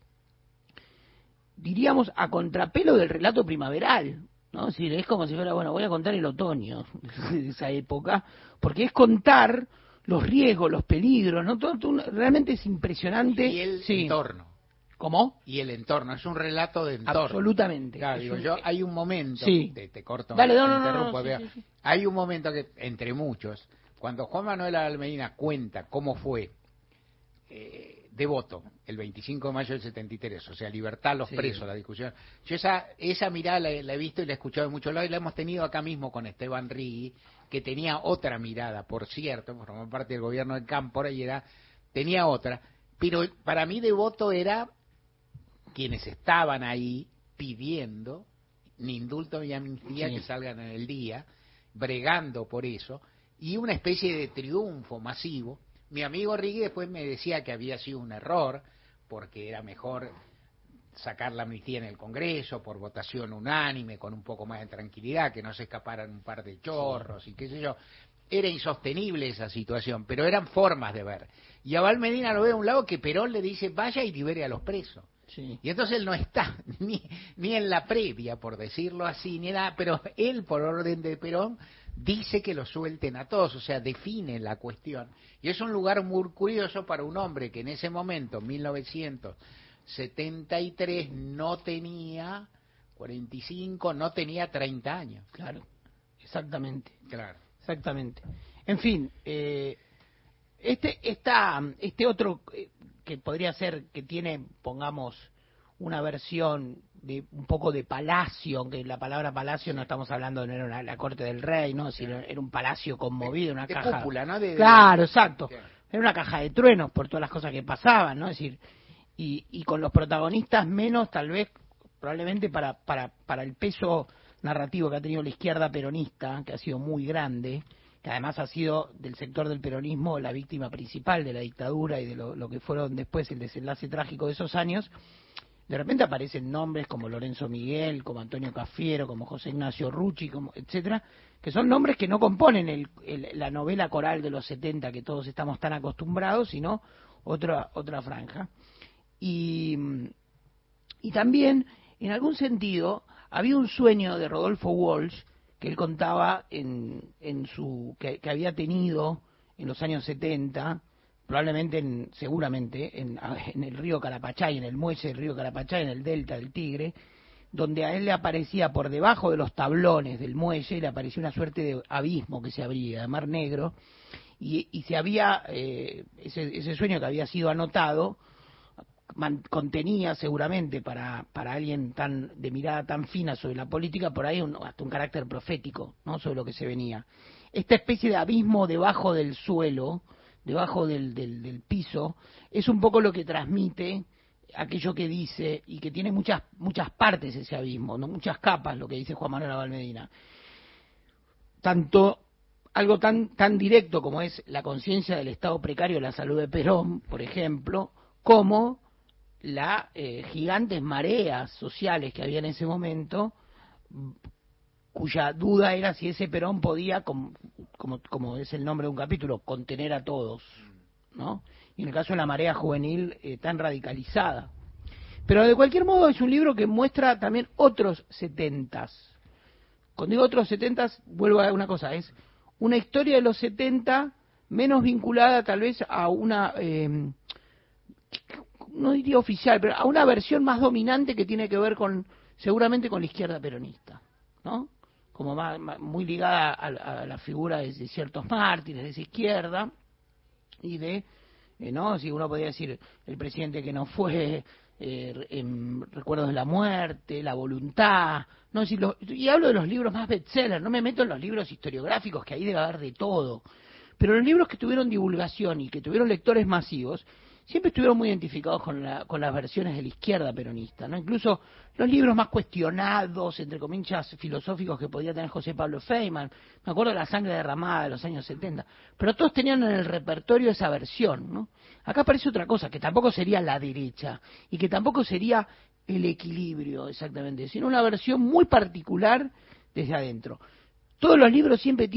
diríamos, a contrapelo del relato primaveral, ¿no? Es decir, es como si fuera, bueno, voy a contar el otoño de esa época, porque es contar los riesgos, los peligros, ¿no? Todo, todo, realmente es impresionante. Y el sí. entorno. ¿Cómo? Y el entorno, es un relato de entorno. Absolutamente. Claro, digo un... yo, hay un momento, sí. te, te corto, Dale, te no, no, interrumpo, no, no, sí, sí, sí. Hay un momento que, entre muchos, cuando Juan Manuel Avellaneda cuenta cómo fue eh, Devoto el veinticinco de mayo del setenta y tres, o sea, libertad a los sí. presos, la discusión. Yo esa esa mirada la, la he visto y la he escuchado en muchos lados y la hemos tenido acá mismo con Esteban Rigui, que tenía otra mirada, por cierto, formó parte del gobierno de Cámpora y era, tenía otra, pero para mí Devoto era quienes estaban ahí pidiendo ni indulto ni amnistía sí. que salgan en el día, bregando por eso, y una especie de triunfo masivo. Mi amigo Rigui después me decía que había sido un error, porque era mejor sacar la amnistía en el Congreso, por votación unánime, con un poco más de tranquilidad, que no se escaparan un par de chorros sí. y qué sé yo. Era insostenible esa situación, pero eran formas de ver. Y a Val Medina lo ve a un lado que Perón le dice, vaya y libere a los presos. Sí. Y entonces él no está ni, ni en la previa, por decirlo así, ni nada, pero él, por orden de Perón, dice que lo suelten a todos, o sea, define la cuestión. Y es un lugar muy curioso para un hombre que en ese momento, mil novecientos setenta y tres, no tenía cuarenta y cinco, no tenía treinta años. Claro, exactamente. Claro. Exactamente. En fin, eh, este, esta, este otro... Eh, que podría ser que tiene, pongamos, una versión de un poco de palacio, aunque la palabra palacio no estamos hablando de no era la corte del rey, no, sino era un palacio conmovido, una de caja. Cúpula, ¿no? De, claro, de... exacto. Era una caja de truenos por todas las cosas que pasaban, ¿no? Es decir, y, y con los protagonistas menos, tal vez, probablemente para, para, para el peso narrativo que ha tenido la izquierda peronista, que ha sido muy grande, que además ha sido del sector del peronismo la víctima principal de la dictadura y de lo, lo que fueron después el desenlace trágico de esos años. De repente aparecen nombres como Lorenzo Miguel, como Antonio Cafiero, como José Ignacio Rucci, como etcétera, que son nombres que no componen el, el, la novela coral de los setenta que todos estamos tan acostumbrados, sino otra otra franja. Y, y también, en algún sentido, había un sueño de Rodolfo Walsh que él contaba en, en su que, que había tenido en los años setenta, probablemente, en, seguramente, en, en el río Carapachay, en el muelle del río Carapachay, en el delta del Tigre, donde a él le aparecía por debajo de los tablones del muelle, le aparecía una suerte de abismo que se abría, de mar negro, y, y se había, eh, ese, ese sueño que había sido anotado, Man, contenía seguramente para, para alguien tan de mirada tan fina sobre la política, por ahí un, hasta un carácter profético, ¿no? Sobre lo que se venía. Esta especie de abismo debajo del suelo, debajo del, del, del piso, es un poco lo que transmite aquello que dice, y que tiene muchas muchas partes ese abismo, no muchas capas, lo que dice Juan Manuel Avellaneda. Tanto algo tan tan directo como es la conciencia del estado precario de la salud de Perón, por ejemplo, como las eh, gigantes mareas sociales que había en ese momento, cuya duda era si ese Perón podía, como, como, como es el nombre de un capítulo, contener a todos, ¿no? Y en el caso de la marea juvenil eh, tan radicalizada. Pero de cualquier modo es un libro que muestra también otros setentas. Cuando digo otros setentas, vuelvo a una cosa, es una historia de los setenta menos vinculada tal vez a una... Eh, no diría oficial, pero a una versión más dominante que tiene que ver con, seguramente con la izquierda peronista, ¿no? Como más, más, muy ligada a, a la figura de, de ciertos mártires de esa izquierda y de, eh, ¿no? Si uno podría decir el presidente que no fue, eh, en Recuerdos de la Muerte, La Voluntad, no si lo, y hablo de los libros más bestsellers, no me meto en los libros historiográficos, que ahí debe haber de todo, pero los libros que tuvieron divulgación y que tuvieron lectores masivos siempre estuvieron muy identificados con, la, con las versiones de la izquierda peronista, ¿no? Incluso los libros más cuestionados, entre comillas, filosóficos que podía tener José Pablo Feynman, me acuerdo de La sangre derramada de los años setenta, pero todos tenían en el repertorio esa versión, ¿no? Acá aparece otra cosa, que tampoco sería la derecha, y que tampoco sería el equilibrio exactamente, sino una versión muy particular desde adentro. Todos los libros siempre tienen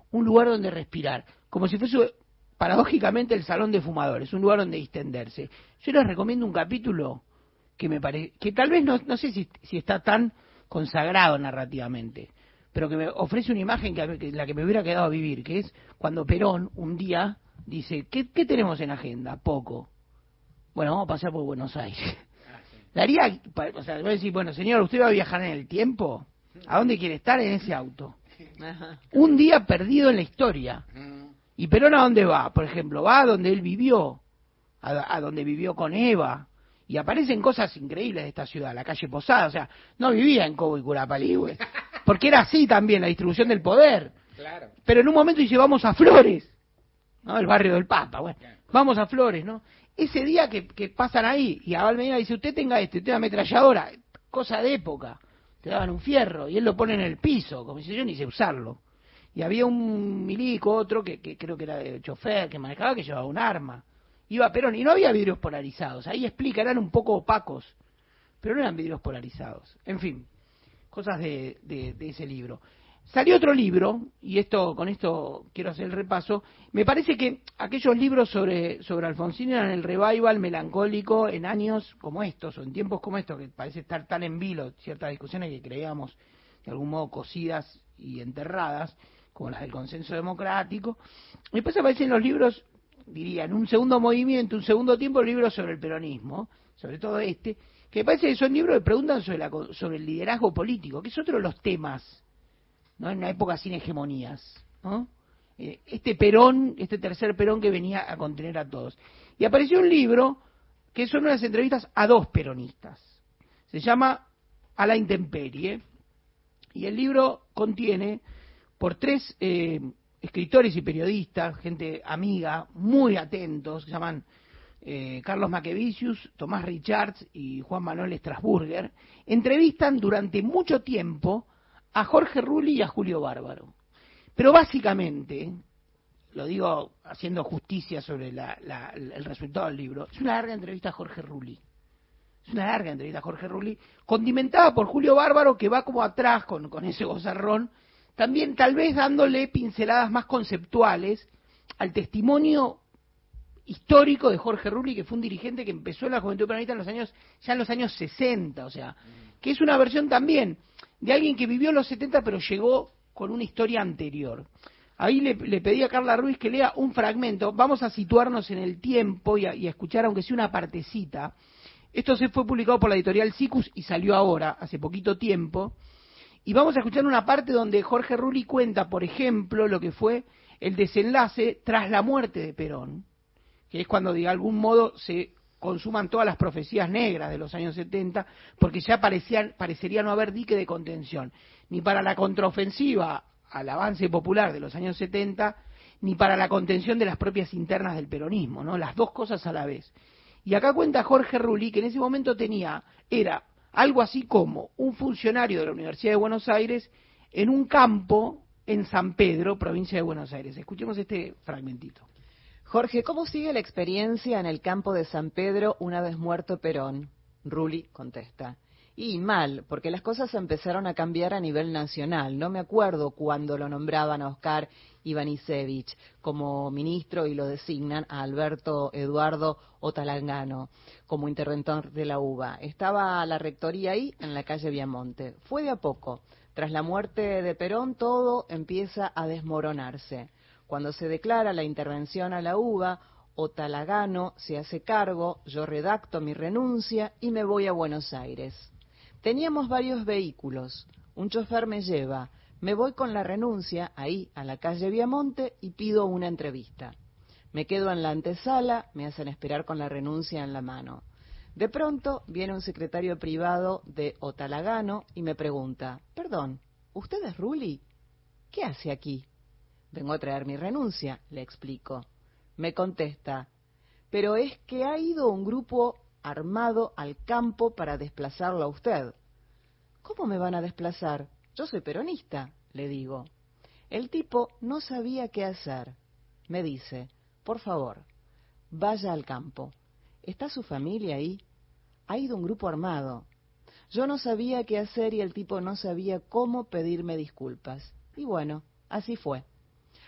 un lugar donde respirar, como si fuese paradójicamente el salón de fumadores, un lugar donde distenderse. Yo les recomiendo un capítulo que me parece, que tal vez no, no sé si, si está tan consagrado narrativamente, pero que me ofrece una imagen que, que la que me hubiera quedado a vivir, que es cuando Perón un día dice, ¿qué, qué tenemos en agenda? Poco. Bueno, vamos a pasar por Buenos Aires. Daría, o sea, voy a decir, bueno, señor, ¿usted va a viajar en el tiempo? ¿A dónde quiere estar en ese auto? Ajá. Un día perdido en la historia. ¿Y Perón a dónde va? Por ejemplo, va a donde él vivió, a, a donde vivió con Eva, y aparecen cosas increíbles de esta ciudad, la calle Posada, o sea, no vivía en Cobo y Curapaligüe, porque era así también la distribución del poder. Claro. Pero en un momento dice, vamos a Flores, ¿no? El barrio del Papa, bueno, vamos a Flores, ¿no? Ese día que, que pasan ahí, y Abel Medina dice, usted tenga esto, usted una ametralladora, cosa de época, te daban un fierro, y él lo pone en el piso, como si yo ni sé usarlo. Y había un milico, otro, que, que creo que era de chofer, que manejaba, que llevaba un arma. Iba Perón, y no había vidrios polarizados, ahí explica, eran un poco opacos, pero no eran vidrios polarizados. En fin, cosas de, de, de ese libro. Salió otro libro, y esto con esto quiero hacer el repaso. Me parece que aquellos libros sobre, sobre Alfonsín eran el revival melancólico en años como estos, o en tiempos como estos, que parece estar tan en vilo ciertas discusiones que creíamos de algún modo cosidas y enterradas, como las del consenso democrático. Después aparecen los libros, diría, en un segundo movimiento, un segundo tiempo, libros sobre el peronismo, sobre todo este, que me parece que son libros que preguntan sobre, la, sobre el liderazgo político, que es otro de los temas, ¿no? En una época sin hegemonías, ¿no? Eh, este Perón, este tercer Perón que venía a contener a todos. Y apareció un libro que son unas entrevistas a dos peronistas. Se llama A la intemperie, y el libro contiene por tres eh, escritores y periodistas, gente amiga, muy atentos, que se llaman eh, Carlos Maquevicius, Tomás Richards y Juan Manuel Strasburger, entrevistan durante mucho tiempo a Jorge Rulli y a Julio Bárbaro. Pero básicamente, lo digo haciendo justicia sobre la, la, el resultado del libro, es una larga entrevista a Jorge Rulli. Es una larga entrevista a Jorge Rulli, condimentada por Julio Bárbaro, que va como atrás con, con ese gozarrón, también tal vez dándole pinceladas más conceptuales al testimonio histórico de Jorge Rulli, que fue un dirigente que empezó en la Juventud Peronista en los años, ya en los años sesenta, o sea, que es una versión también de alguien que vivió en los setenta pero llegó con una historia anterior. Ahí le, le pedí a Carla Ruiz que lea un fragmento, vamos a situarnos en el tiempo y a, y a escuchar aunque sea una partecita. Esto se fue publicado por la editorial Sicus y salió ahora, hace poquito tiempo, y vamos a escuchar una parte donde Jorge Rulli cuenta, por ejemplo, lo que fue el desenlace tras la muerte de Perón, que es cuando de algún modo se consuman todas las profecías negras de los años setenta, porque ya parecían, parecería no haber dique de contención, ni para la contraofensiva al avance popular de los años setenta, ni para la contención de las propias internas del peronismo, ¿no? Las dos cosas a la vez. Y acá cuenta Jorge Rulli que en ese momento tenía, era algo así como un funcionario de la Universidad de Buenos Aires en un campo en San Pedro, provincia de Buenos Aires. Escuchemos este fragmentito. Jorge, ¿cómo sigue la experiencia en el campo de San Pedro una vez muerto Perón? Rulli contesta. Y mal, porque las cosas empezaron a cambiar a nivel nacional. No me acuerdo cuándo lo nombraban a Oscar Ivanišević como ministro y lo designan a Alberto Eduardo Otalangano como interventor de la U B A. Estaba la rectoría ahí, en la calle Viamonte. Fue de a poco. Tras la muerte de Perón, todo empieza a desmoronarse. Cuando se declara la intervención a la U B A, Otalagano se hace cargo, yo redacto mi renuncia y me voy a Buenos Aires. Teníamos varios vehículos, un chofer me lleva, me voy con la renuncia ahí a la calle Viamonte y pido una entrevista. Me quedo en la antesala, me hacen esperar con la renuncia en la mano. De pronto viene un secretario privado de Otalagano y me pregunta, perdón, ¿usted es Rulli? ¿Qué hace aquí? Vengo a traer mi renuncia, le explico. Me contesta, pero es que ha ido un grupo armado al campo para desplazarlo a usted. ¿Cómo me van a desplazar? Yo soy peronista, le digo. El tipo no sabía qué hacer. Me dice, por favor, vaya al campo. ¿Está su familia ahí? Ha ido un grupo armado. Yo no sabía qué hacer y el tipo no sabía cómo pedirme disculpas. Y bueno, así fue.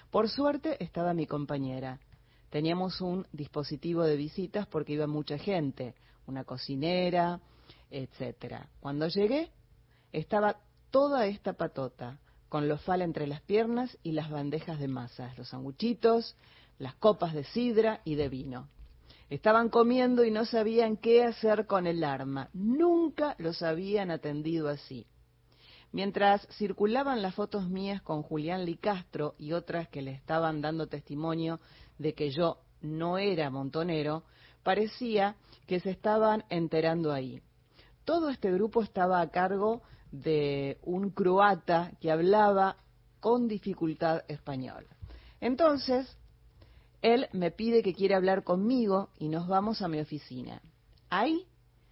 Por suerte estaba mi compañera. Teníamos un dispositivo de visitas porque iba mucha gente, una cocinera, etcétera. Cuando llegué, estaba toda esta patota, con los fal entre las piernas y las bandejas de masas, los sanguchitos, las copas de sidra y de vino. Estaban comiendo y no sabían qué hacer con el arma. Nunca los habían atendido así. Mientras circulaban las fotos mías con Julián Licastro y otras que le estaban dando testimonio de que yo no era montonero, parecía que se estaban enterando ahí. Todo este grupo estaba a cargo de un croata que hablaba con dificultad español. Entonces, él me pide que quiere hablar conmigo y nos vamos a mi oficina. Ahí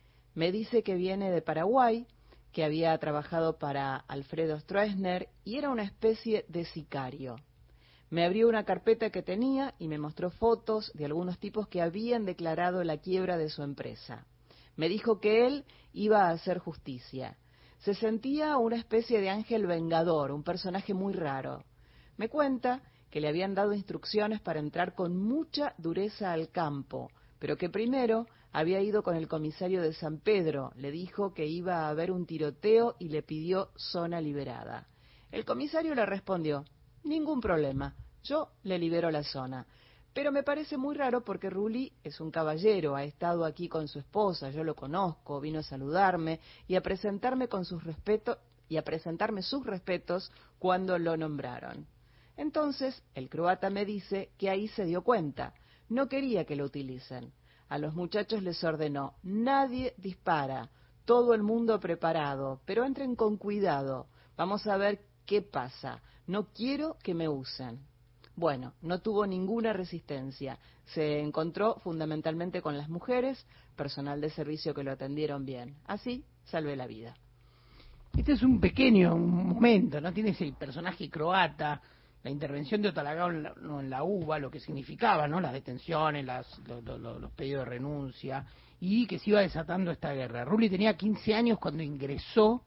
me dice que viene de Paraguay, que había trabajado para Alfredo Stroessner y era una especie de sicario. Me abrió una carpeta que tenía y me mostró fotos de algunos tipos que habían declarado la quiebra de su empresa. Me dijo que él iba a hacer justicia. Se sentía una especie de ángel vengador, un personaje muy raro. Me cuenta que le habían dado instrucciones para entrar con mucha dureza al campo, pero que primero había ido con el comisario de San Pedro, le dijo que iba a haber un tiroteo y le pidió zona liberada. El comisario le respondió, ningún problema, yo le libero la zona. Pero me parece muy raro porque Rulli es un caballero, ha estado aquí con su esposa, yo lo conozco, vino a saludarme y a presentarme con sus respetos y a presentarme sus respetos cuando lo nombraron. Entonces, el croata me dice que ahí se dio cuenta, no quería que lo utilicen. A los muchachos les ordenó, nadie dispara, todo el mundo preparado, pero entren con cuidado, vamos a ver qué pasa, no quiero que me usen. Bueno, no tuvo ninguna resistencia, se encontró fundamentalmente con las mujeres, personal de servicio que lo atendieron bien, así salvé la vida. Este es un pequeño momento, ¿no? Tiene ese personaje croata, la intervención de Otalagao en la, no, en la U B A, lo que significaba, ¿no? Las detenciones, las, lo, lo, los pedidos de renuncia, y que se iba desatando esta guerra. Rulli tenía quince años cuando ingresó,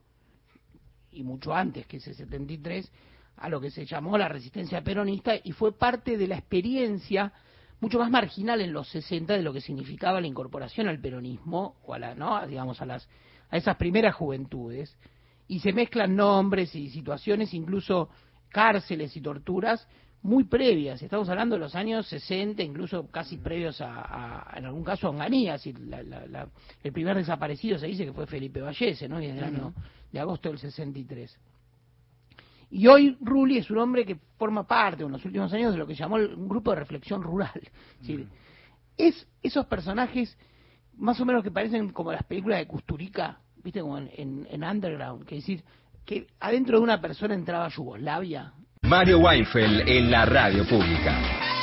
y mucho antes que ese setenta y tres, a lo que se llamó la resistencia peronista, y fue parte de la experiencia mucho más marginal en los sesenta de lo que significaba la incorporación al peronismo, o a la, ¿no? digamos, a las a esas primeras juventudes, y se mezclan nombres y situaciones, incluso cárceles y torturas muy previas. Estamos hablando de los años sesenta, incluso casi previos a, a en algún caso, a Onganía. Es decir, la, la, la, el primer desaparecido se dice que fue Felipe Vallese, ¿no? Y es del año de agosto del sesenta y tres. Y hoy Rulli es un hombre que forma parte en los últimos años de lo que llamó un grupo de reflexión rural. Es decir, es esos personajes más o menos que parecen como las películas de Kusturica, viste, como en, en, en Underground, que es decir, que adentro de una persona entraba Yugoslavia. Mario Weinfeld en la radio pública.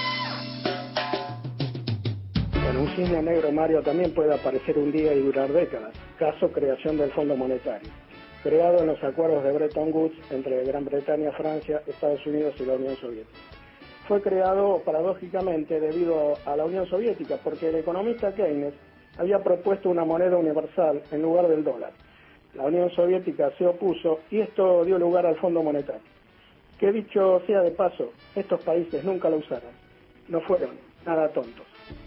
En un cine negro, Mario, también puede aparecer un día y durar décadas. Caso creación del Fondo Monetario, creado en los acuerdos de Bretton Woods entre Gran Bretaña, Francia, Estados Unidos y la Unión Soviética. Fue creado paradójicamente debido a la Unión Soviética, porque el economista Keynes había propuesto una moneda universal en lugar del dólar. La Unión Soviética se opuso y esto dio lugar al Fondo Monetario. Que dicho sea de paso, estos países nunca lo usaron. No fueron nada tontos.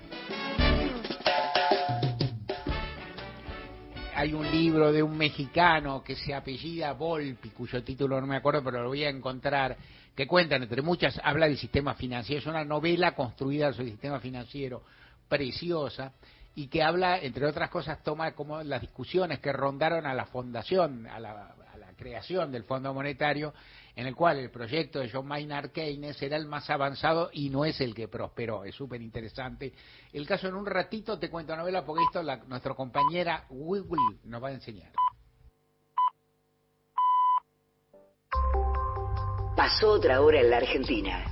Hay un libro de un mexicano que se apellida Volpi, cuyo título no me acuerdo, pero lo voy a encontrar, que cuenta, entre muchas, habla del sistema financiero. Es una novela construida sobre el sistema financiero, preciosa, y que habla, entre otras cosas, toma como las discusiones que rondaron a la fundación, a la, a la creación del Fondo Monetario, en el cual el proyecto de John Maynard Keynes era el más avanzado y no es el que prosperó. Es súper interesante. El caso, en un ratito te cuento la novela, porque esto la, nuestra compañera Wiwi nos va a enseñar. Pasó otra hora en la Argentina.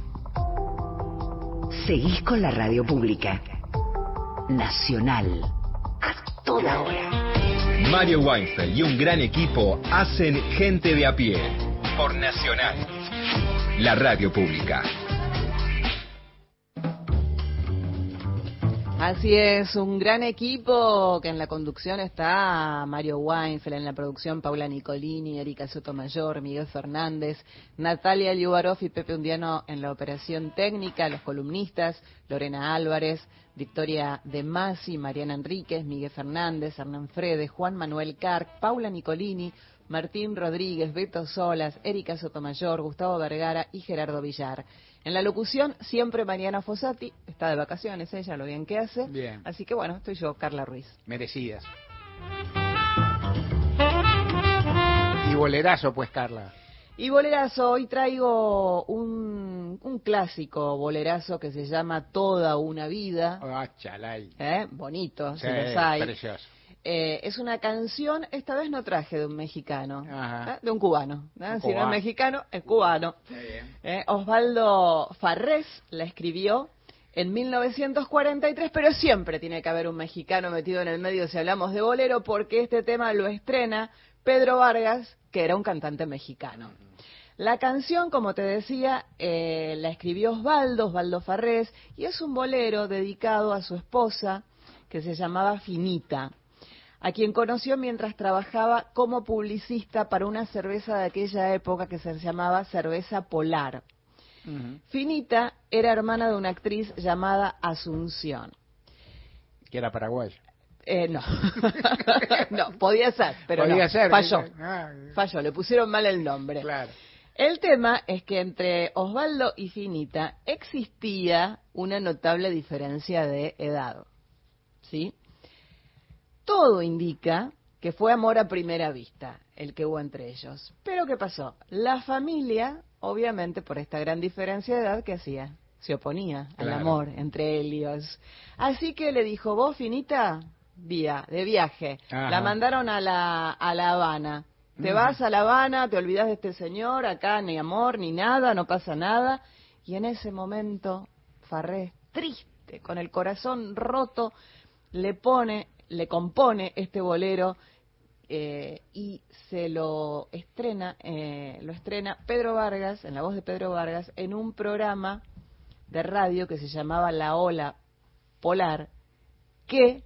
Seguís con la radio pública. Nacional. A toda hora. Mario Weinfeld y un gran equipo hacen Gente de a pie. Por Nacional. La radio pública. Así es, un gran equipo que en la conducción está Mario Weinfeld, en la producción Paula Nicolini, Erika Sotomayor, Miguel Fernández, Natalia Liubarov y Pepe Undiano en la operación técnica, los columnistas, Lorena Álvarez, Victoria De Masi, Mariana Enríquez, Miguel Fernández, Hernán Frede, Juan Manuel Carc, Paula Nicolini, Martín Rodríguez, Beto Solas, Erika Sotomayor, Gustavo Vergara y Gerardo Villar. En la locución, siempre Mariana Fossati, está de vacaciones ella, lo bien que hace. Bien. Así que bueno, estoy yo, Carla Ruiz. Merecidas. Y bolerazo, pues, Carla. Y bolerazo, hoy traigo un, un clásico bolerazo que se llama Toda una vida. Ah, chalay. ¿Eh? Bonito, Sí, si los hay. precioso. Eh, es una canción, esta vez no traje de un mexicano, Ajá. ¿eh? de un cubano. ¿eh? Un Si no es cubano. mexicano, es cubano. Eh, Osvaldo Farrés la escribió en mil novecientos cuarenta y tres, pero siempre tiene que haber un mexicano metido en el medio si hablamos de bolero, porque este tema lo estrena Pedro Vargas, que era un cantante mexicano. La canción, como te decía, eh, la escribió Osvaldo, Osvaldo Farrés, y es un bolero dedicado a su esposa, que se llamaba Finita, a quien conoció mientras trabajaba como publicista para una cerveza de aquella época que se llamaba Cerveza Polar. Uh-huh. Finita era hermana de una actriz llamada Asunción. Que era paraguayo. Eh, no, no, podía ser, pero Podía no, ser. falló, Ah, falló, le pusieron mal el nombre. claro. El tema es que entre Osvaldo y Finita existía una notable diferencia de edad, ¿sí? Todo indica que fue amor a primera vista el que hubo entre ellos. Pero ¿qué pasó? La familia, obviamente, por esta gran diferencia de edad, ¿qué hacía? Se oponía al Claro. amor entre ellos. Así que le dijo, vos, Finita, vía, de viaje. Ajá. La mandaron a la, a La Habana. Te Ujú. vas a La Habana, te olvidas de este señor, acá ni amor ni nada, no pasa nada. Y en ese momento, Farrés, triste, con el corazón roto, le pone, le compone este bolero eh, y se lo estrena, eh, lo estrena Pedro Vargas, en la voz de Pedro Vargas, en un programa de radio que se llamaba La Ola Polar, que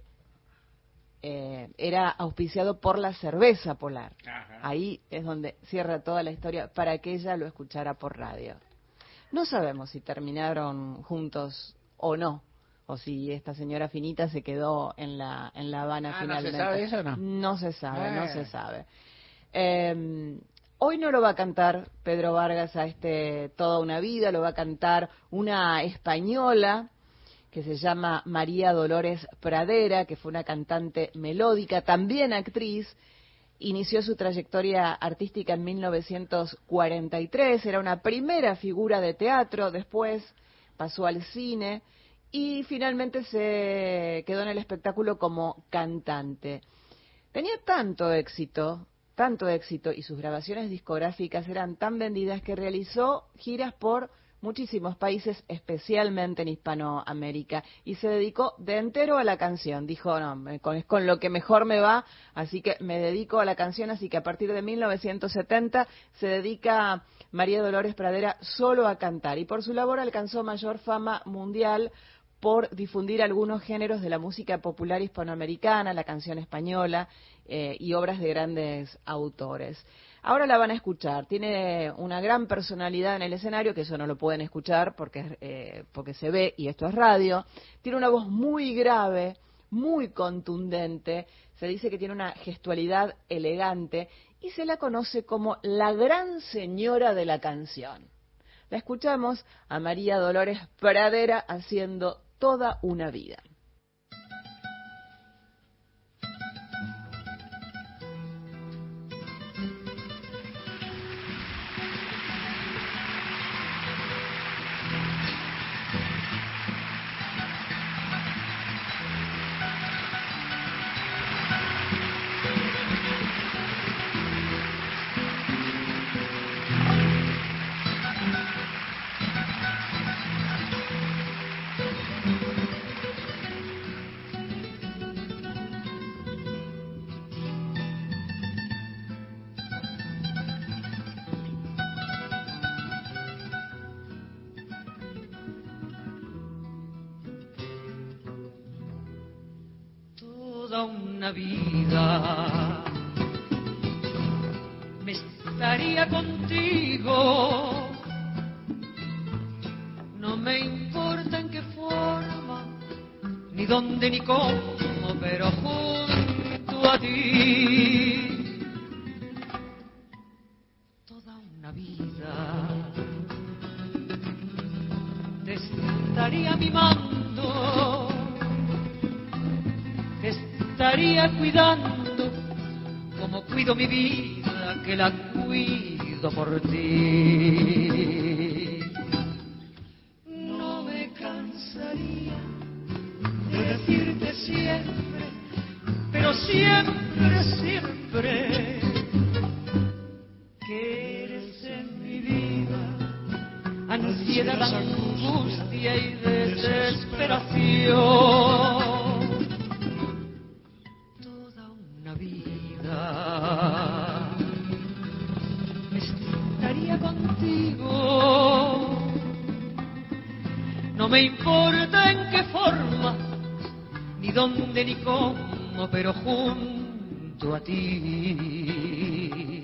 eh, era auspiciado por la cerveza Polar. Ajá. Ahí es donde cierra toda la historia para que ella lo escuchara por radio. No sabemos si terminaron juntos o no, o si esta señora Finita se quedó en la en La Habana Ah, ¿no se finalmente. sabe eso o no? No se sabe, no Ah. se sabe. Eh, hoy no lo va a cantar Pedro Vargas a este Toda una vida, lo va a cantar una española que se llama María Dolores Pradera, que fue una cantante melódica, también actriz. Inició su trayectoria artística en mil novecientos cuarenta y tres, era una primera figura de teatro, después pasó al cine y finalmente se quedó en el espectáculo como cantante. Tenía tanto éxito, tanto éxito, y sus grabaciones discográficas eran tan vendidas que realizó giras por muchísimos países, especialmente en Hispanoamérica, y se dedicó de entero a la canción. Dijo, no, me- con, es con lo que mejor me va, así que me dedico a la canción, así que a partir de mil novecientos setenta se dedica María Dolores Pradera solo a cantar, y por su labor alcanzó mayor fama mundial por difundir algunos géneros de la música popular hispanoamericana, la canción española eh, y obras de grandes autores. Ahora la van a escuchar, tiene una gran personalidad en el escenario, que eso no lo pueden escuchar porque, eh, porque se ve y esto es radio. Tiene una voz muy grave, muy contundente, se dice que tiene una gestualidad elegante y se la conoce como la gran señora de la canción. La escuchamos a María Dolores Pradera haciendo Toda una vida. toda una vida me estaría contigo. No me importa en qué forma, ni dónde ni cómo, pero junto a ti toda una vida te estaría mimando, te estaría cuidando como cuido mi vida, que la cuido por ti. No me cansaría de decirte siempre, pero siempre, siempre, que eres en mi vida ansiedad, angustia y desesperación. Toda una vida me estaría contigo. No me importa en qué forma, ni dónde ni cómo, pero junto a ti.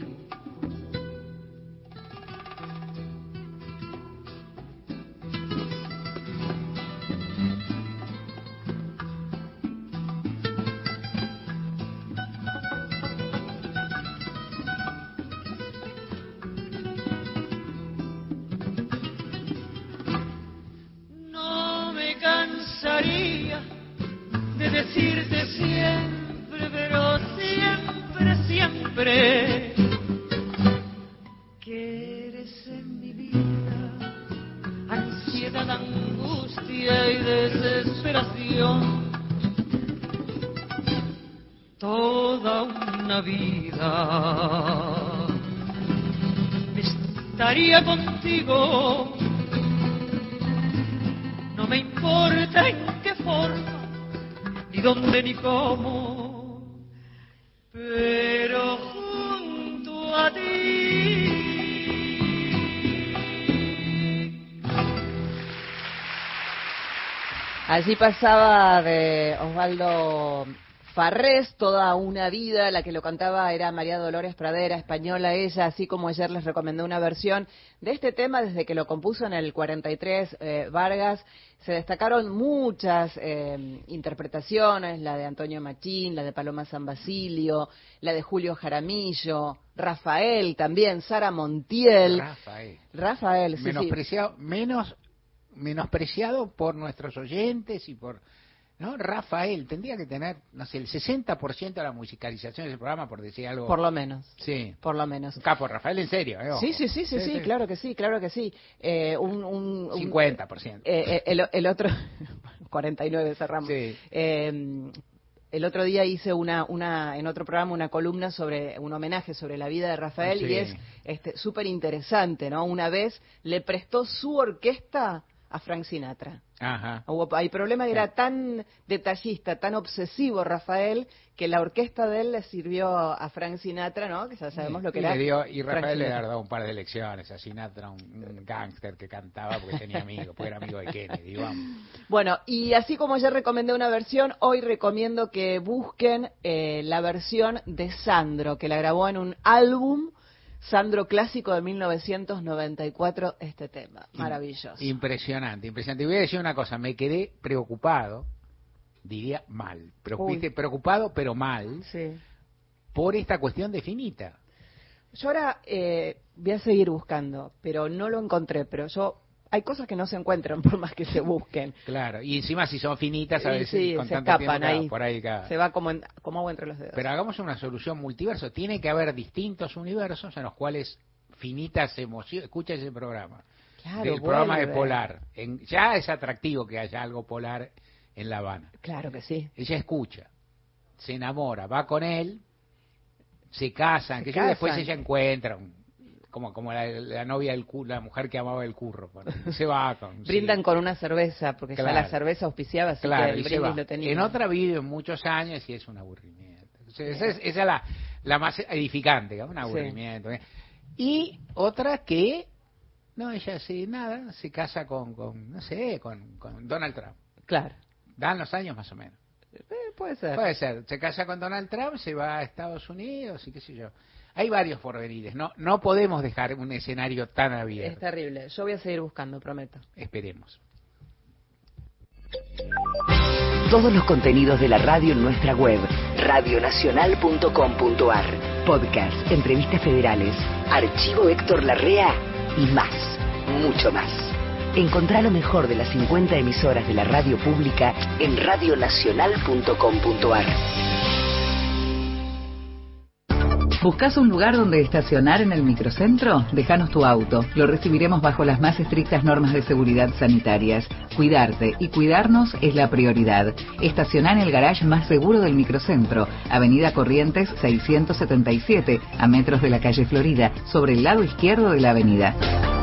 De decirte siempre, pero siempre, siempre, que eres en mi vida ansiedad, angustia y desesperación. Toda una vida me estaría contigo. No me importa en qué forma, ni dónde ni cómo, pero junto a ti. Allí pasaba de Osvaldo Farrés, Toda una vida. La que lo cantaba era María Dolores Pradera, española ella, así como ayer les recomendé una versión de este tema desde que lo compuso en el cuarenta y tres eh, Vargas. Se destacaron muchas eh, interpretaciones, la de Antonio Machín, la de Paloma San Basilio, la de Julio Jaramillo, Rafael también, Sara Montiel. Rafael. Rafael, sí, menospreciado, sí. Menos, menospreciado por nuestros oyentes y por... No, Rafael, tendría que tener, no sé, el sesenta por ciento de la musicalización de ese programa, por decir algo. Por lo menos. Sí. Por lo menos. Capo, Rafael, en serio, ¿eh? Ojo. Sí, sí, sí, sí, sí, sí, claro que sí, claro que sí. Eh, un, un, cincuenta por ciento. Un, eh, el, el otro, cuarenta y nueve cerramos. Sí. Eh, el otro día hice una, una, en otro programa una columna sobre, un homenaje sobre la vida de Rafael, sí. Y es este súper interesante, ¿no? Una vez le prestó su orquesta a Frank Sinatra. Ajá. Hubo, hay problema que era tan detallista, tan obsesivo Rafael, que la orquesta de él le sirvió a Frank Sinatra, ¿no? Que ya sabemos lo que y era. Le dio, y Rafael le ha dado un par de lecciones a Sinatra, un, un gángster que cantaba porque tenía amigos, porque era amigo de Kennedy, vamos. Bueno, y así como ya recomendé una versión, hoy recomiendo que busquen eh, la versión de Sandro, que la grabó en un álbum Sandro clásico de mil novecientos noventa y cuatro, este tema, maravilloso. Impresionante, impresionante. Y voy a decir una cosa, me quedé preocupado, diría mal, Preocup- preocupado pero mal, sí. Por esta cuestión de Finita. Yo ahora eh, voy a seguir buscando, pero no lo encontré, pero yo... Hay cosas que no se encuentran por más que se busquen. Claro, y encima si son finitas a veces sí, con se tanto escapan tiempo, ahí. Por ahí cada... Se va como, en, como agua entre los dedos. Pero hagamos una solución multiverso. Tiene que haber distintos universos en los cuales Finitas se emociona. Escucha ese programa. Claro, El vuelve. programa de Polar. En, ya es atractivo que haya algo polar en La Habana. Claro que sí. Ella escucha, se enamora, va con él, se casan, se que casan. Yo, después ella encuentra un... Como, como la, la novia del curro, la mujer que amaba el curro. Se va con... Brindan sí. con una cerveza, porque claro. ya la cerveza auspiciaba, así claro, que el brindis lo tenía. En otra vive muchos años y es un aburrimiento. O sea, esa, es, esa es la, la más edificante, un aburrimiento. Sí. Y otra que, no, ella sí, nada, se casa con, con no sé, con, con Donald Trump. Claro. Dan los años más o menos. Eh, puede ser. Puede ser. Se casa con Donald Trump, se va a Estados Unidos y qué sé yo. Hay varios porvenires. No, no podemos dejar un escenario tan abierto. Es terrible. Yo voy a seguir buscando, prometo. Esperemos. Todos los contenidos de la radio en nuestra web, radio nacional punto com punto a r. Podcast, entrevistas federales, archivo Héctor Larrea y más, mucho más. Encontrá lo mejor de las cincuenta emisoras de la radio pública en radio nacional punto com punto a r. ¿Buscás un lugar donde estacionar en el microcentro? Déjanos tu auto. Lo recibiremos bajo las más estrictas normas de seguridad sanitarias. Cuidarte y cuidarnos es la prioridad. Estacioná en el garage más seguro del microcentro, Avenida Corrientes seiscientos setenta y siete, a metros de la calle Florida, sobre el lado izquierdo de la avenida.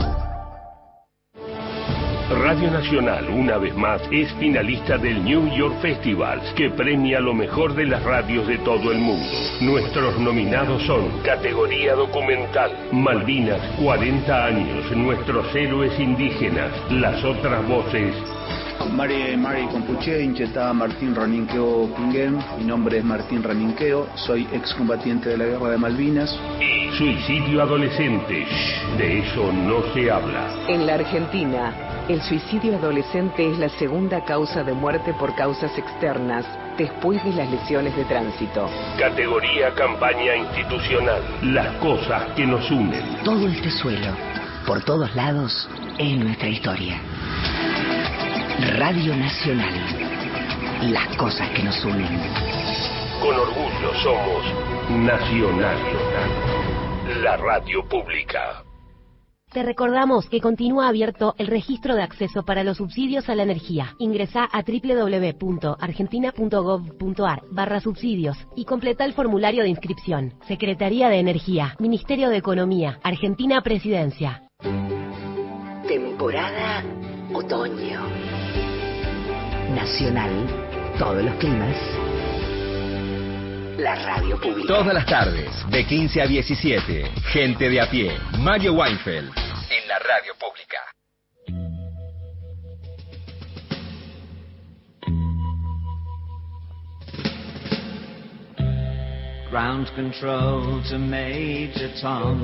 Radio Nacional, una vez más, es finalista del New York Festival, que premia lo mejor de las radios de todo el mundo. Nuestros nominados son: categoría documental, Malvinas, cuarenta años, nuestros héroes indígenas, las otras voces. Mari Mari Compuche, Inchetá Martín Raninqueo Pinguén. Mi nombre es Martín Raninqueo, soy excombatiente de la Guerra de Malvinas. Y suicidio adolescente, shh, de eso no se habla. En la Argentina, el suicidio adolescente es la segunda causa de muerte por causas externas, después de las lesiones de tránsito. Categoría campaña institucional, las cosas que nos unen. Todo este suelo, por todos lados, es nuestra historia. Radio Nacional, las cosas que nos unen. Con orgullo somos Nacional, la radio pública. Te recordamos que continúa abierto el registro de acceso para los subsidios a la energía. Ingresá a doble u doble u doble u punto argentina punto gov punto a r barra subsidios y completa el formulario de inscripción. Secretaría de Energía, Ministerio de Economía, Argentina Presidencia. Temporada otoño. Nacional, todos los climas. La radio pública. Todas las tardes, de quince a diecisiete, Gente de a pie, Mario Weinfeld, en la radio pública. Ground control to Major Tom.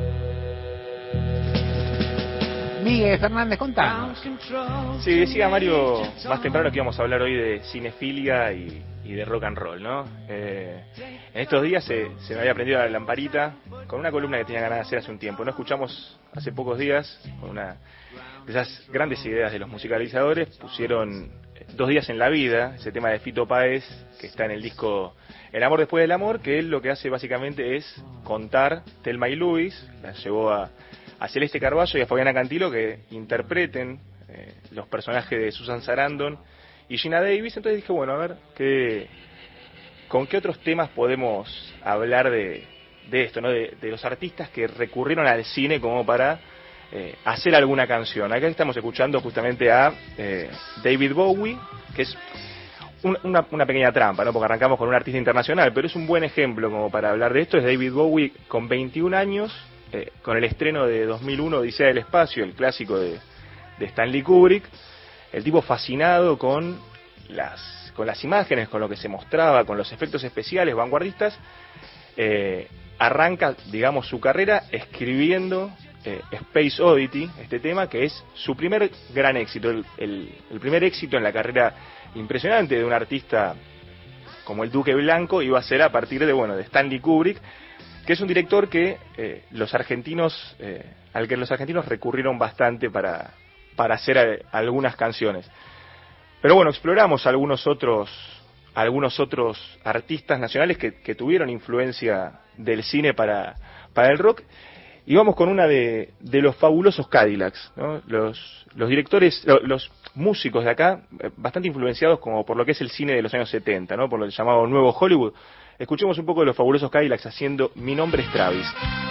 Miguel Fernández, contanos. Sí, decía Mario más temprano que íbamos a hablar hoy de cinefilia y, y de rock and roll, ¿no? Eh, en estos días se, se me había prendido la lamparita con una columna que tenía ganas de hacer hace un tiempo. No escuchamos hace pocos días, con una de esas grandes ideas de los musicalizadores, pusieron Dos días en la vida, ese tema de Fito Páez, que está en el disco El amor después del amor, que él lo que hace básicamente es contar Thelma y Luis, la llevó a a Celeste Carballo y a Fabiana Cantilo que interpreten eh, los personajes de Susan Sarandon y Gina Davis. Entonces dije, bueno, a ver, ¿qué, ¿con qué otros temas podemos hablar de, de esto, ¿no? De, de los artistas que recurrieron al cine como para eh, hacer alguna canción? Acá estamos escuchando justamente a eh, David Bowie, que es un, una, una pequeña trampa, ¿no? Porque arrancamos con un artista internacional, pero es un buen ejemplo como para hablar de esto. Es David Bowie con veintiún años, Eh, con el estreno de dos mil uno, Odisea del Espacio, el clásico de, de Stanley Kubrick, el tipo fascinado con las, con las imágenes, con lo que se mostraba, con los efectos especiales vanguardistas, eh, arranca, digamos, su carrera escribiendo eh, Space Oddity, este tema que es su primer gran éxito, el, el, el primer éxito en la carrera impresionante de un artista como el Duque Blanco, iba a ser a partir de, bueno, de Stanley Kubrick, que es un director que eh, los argentinos, eh, al que los argentinos recurrieron bastante para, para hacer a, algunas canciones. Pero bueno, exploramos algunos otros, algunos otros artistas nacionales que, que tuvieron influencia del cine para, para el rock, y vamos con una de, de los fabulosos Cadillacs, ¿no? Los, los directores, los músicos de acá, bastante influenciados como por lo que es el cine de los años setenta, ¿no? Por lo llamado Nuevo Hollywood. Escuchemos un poco de los fabulosos Cadillacs haciendo Mi nombre es Travis.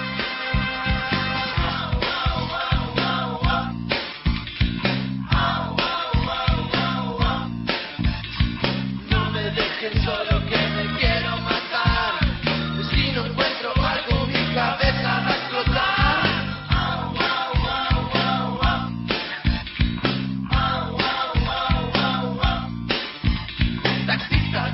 No me dejes solo que me quiero matar. Si no encuentro algo mi cabeza va a explotar. Taxista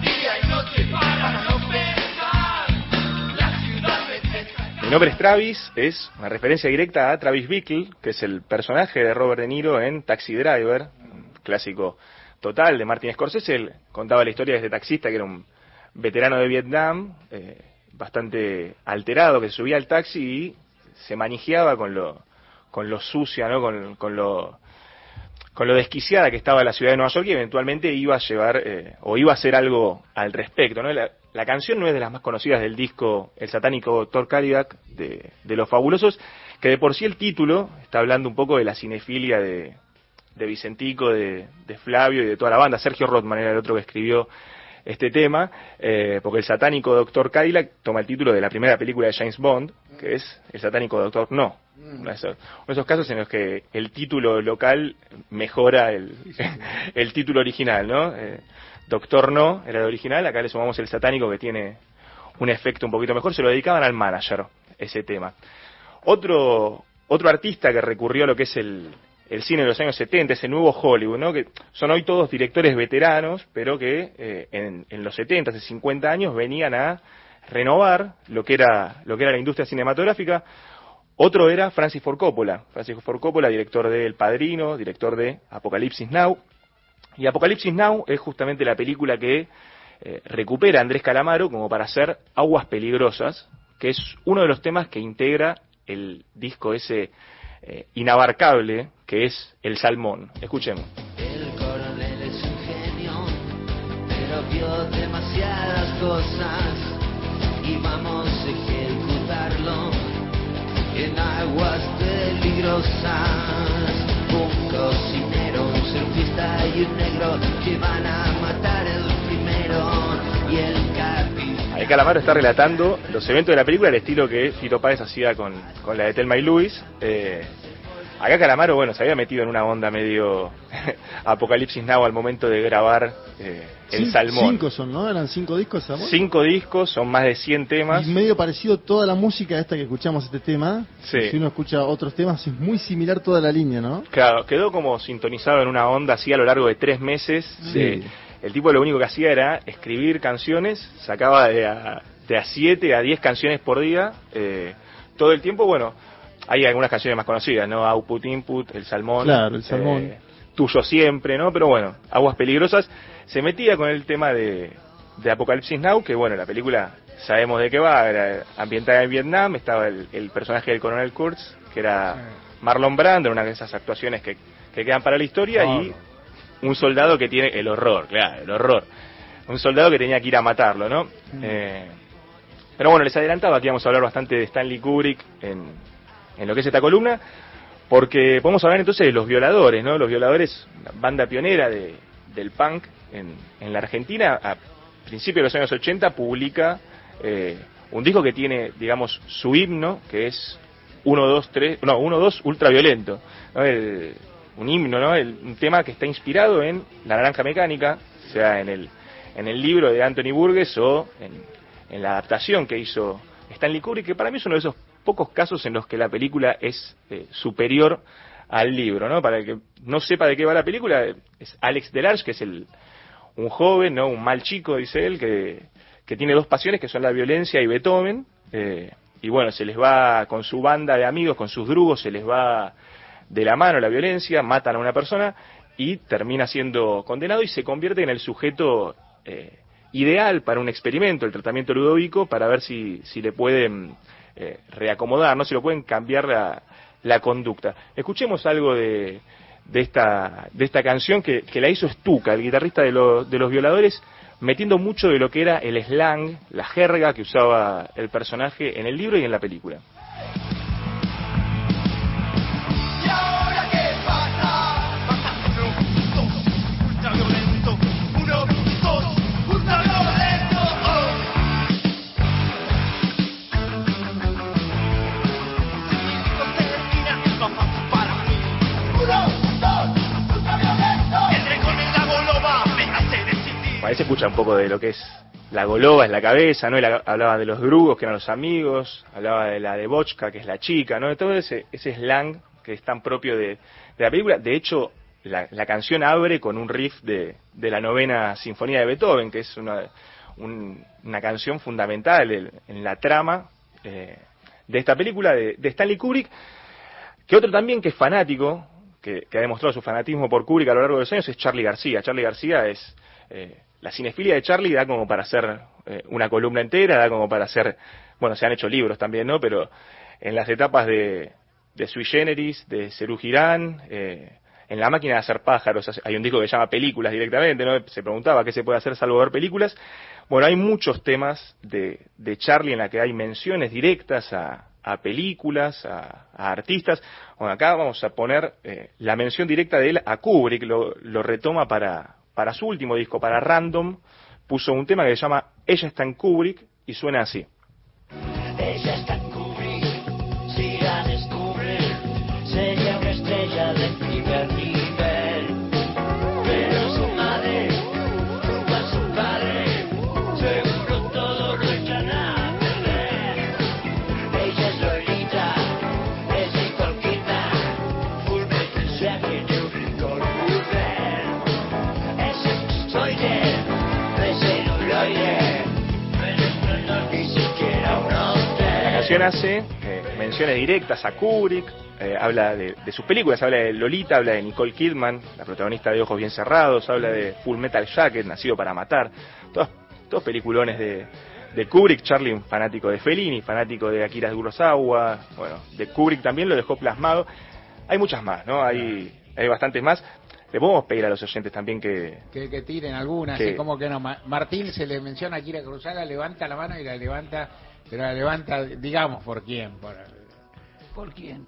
Mi nombre es Travis, es una referencia directa a Travis Bickle, que es el personaje de Robert De Niro en Taxi Driver, un clásico total de Martin Scorsese. Él contaba la historia de este taxista que era un veterano de Vietnam, eh, bastante alterado, que se subía al taxi y se manijeaba con lo, con lo sucia, ¿no? Con, con lo con lo desquiciada que estaba la ciudad de Nueva York, y eventualmente iba a llevar, eh, o iba a hacer algo al respecto, ¿no? La, la canción no es de las más conocidas del disco El satánico doctor Cadillac, de, de Los Fabulosos, que de por sí el título está hablando un poco de la cinefilia de, de Vicentico, de, de Flavio y de toda la banda. Sergio Rothman era el otro que escribió este tema, eh, porque El satánico doctor Cadillac toma el título de la primera película de James Bond, que es El satánico doctor No. Uno de esos, uno de esos casos en los que el título local mejora el, el título original, ¿no? Eh, Doctor No era el original, acá le sumamos El satánico, que tiene un efecto un poquito mejor. Se lo dedicaban al manager, ese tema. Otro otro artista que recurrió a lo que es el, el cine de los años setenta, ese nuevo Hollywood, ¿no? Que son hoy todos directores veteranos, pero que eh, en, en los setenta, hace cincuenta años, venían a renovar lo que era lo que era la industria cinematográfica. Otro era Francis Ford Coppola. Francis Ford Coppola, director de El Padrino, director de Apocalipsis Now. Y Apocalipsis Now es justamente la película que eh, recupera a Andrés Calamaro como para hacer Aguas Peligrosas, que es uno de los temas que integra el disco ese eh, inabarcable que es El Salmón. Escuchemos. El coronel es un genio, pero vio demasiadas cosas y vamos a ejecutarlo en aguas peligrosas. Un cocinero, un surfista y un negro que van a matar el primero y el capitán. Ahí Calamaro está relatando los eventos de la película al estilo que Fito Páez hacía con, con la de Thelma y Luis. Eh, acá Calamaro, bueno, se había metido en una onda medio Apocalipsis Now al momento de grabar eh, El Cin- Salmón. Cinco son, ¿no? Eran cinco discos, ¿sabes? Cinco discos, son más de cien temas. Y medio parecido toda la música esta que escuchamos, este tema. Sí. Si uno escucha otros temas, es muy similar toda la línea, ¿no? Claro, quedó como sintonizado en una onda así a lo largo de tres meses. Sí. De, el tipo lo único que hacía era escribir canciones, sacaba de a, de a siete a diez canciones por día, eh, todo el tiempo. Bueno, hay algunas canciones más conocidas, ¿no? Output, Input, El Salmón. Claro, El Salmón. Eh, Tuyo Siempre, ¿no? Pero bueno, Aguas Peligrosas. Se metía con el tema de, de Apocalipsis Now, que bueno, la película sabemos de qué va, era ambientada en Vietnam, estaba el, el personaje del coronel Kurtz, que era Marlon Brando, una de esas actuaciones que, que quedan para la historia, Oh. y un soldado que tiene el horror, claro, el horror. Un soldado que tenía que ir a matarlo, ¿no? Mm. Eh, pero bueno, les adelantaba que íbamos a hablar bastante de Stanley Kubrick en, en lo que es esta columna, porque podemos hablar entonces de Los Violadores, ¿no? Los Violadores, una banda pionera de, del punk en, en la Argentina, a principios de los años ochenta publica eh, un disco que tiene, digamos, su himno, que es uno dos tres, no, uno dos ultraviolento, ¿no? El, un himno, ¿no? El, un tema que está inspirado en La Naranja Mecánica, sea en el, en el libro de Anthony Burgess o en, en la adaptación que hizo Stanley Kubrick, que para mí es uno de esos pocos casos en los que la película es eh, superior al libro, ¿no? Para el que no sepa de qué va la película, es Alex Delarge, que es el un joven, ¿no? Un mal chico, dice él, que, que tiene dos pasiones, que son la violencia y Beethoven, eh, y bueno, se les va con su banda de amigos, con sus drugos, se les va de la mano la violencia, matan a una persona y termina siendo condenado y se convierte en el sujeto eh, ideal para un experimento, el tratamiento Ludovico, para ver si, si le pueden eh, reacomodar, ¿no? Si lo pueden cambiar la, la conducta. Escuchemos algo de, de esta de esta canción que, que la hizo Stuka, el guitarrista de, lo, de Los Violadores, metiendo mucho de lo que era el slang, la jerga que usaba el personaje en el libro y en la película. ¿Y ahora qué pasa? Uno, dos, ultraviolento. Uno, dos, ultraviolento. Oh. Si no termina, vamos para mí. Uno, dos, ultraviolento. El dragón en la goloba me hace decidir. Ahí se escucha un poco de lo que es la goloba en la cabeza, ¿no? Él hablaba de los drugos, que eran los amigos, hablaba de la debochka, que es la chica, ¿no? De todo ese, ese slang que es tan propio de, de la película. De hecho, la, la canción abre con un riff de, de la novena sinfonía de Beethoven, que es una, un, una canción fundamental en, en la trama eh, de esta película de, de Stanley Kubrick, que otro también que es fanático, que, que ha demostrado su fanatismo por Kubrick a lo largo de los años, es Charly García. Charly García es... Eh, la cinefilia de Charly da como para hacer eh, una columna entera, da como para hacer... Bueno, se han hecho libros también, ¿no? Pero en las etapas de, de Sui Generis, de Serú Girán, eh, en La máquina de hacer pájaros, hay un disco que se llama Películas directamente, ¿no? Se preguntaba qué se puede hacer salvo ver películas. Bueno, hay muchos temas de, de Charly en la que hay menciones directas a, a películas, a, a artistas. Bueno, acá vamos a poner eh, la mención directa de él a Kubrick, lo, lo retoma para, para su último disco, para Random, puso un tema que se llama Ella está en Kubrick y suena así. Ella está en Kubrick, si la descubre, sería una estrella de primer nivel. Pero su madre, junto a su padre, seguro todo lo echan a perder. Ella es Lolita, es Nicolquita, Fulmer, se tiene un rincón Fulmer. Es esquizoide, es celuloide, pero esto no ni siquiera un La canción hace eh, menciones directas a Kubrick, eh, habla de, de sus películas, habla de Lolita, habla de Nicole Kidman, la protagonista de Ojos bien cerrados, habla de Full Metal Jacket, Nacido para matar, todos, todos peliculones de, de Kubrick. Charly, un fanático de Fellini, fanático de Akira Kurosawa, bueno, de Kubrick también lo dejó plasmado. Hay muchas más, ¿no? Hay, hay bastantes más. Le podemos pedir a los oyentes también que... Que, que tiren algunas, que... así como que no. Ma- Martín se le menciona a Akira Kurosawa, levanta la mano y la levanta, pero la levanta, digamos, ¿por quién? Por, ¿Por quién?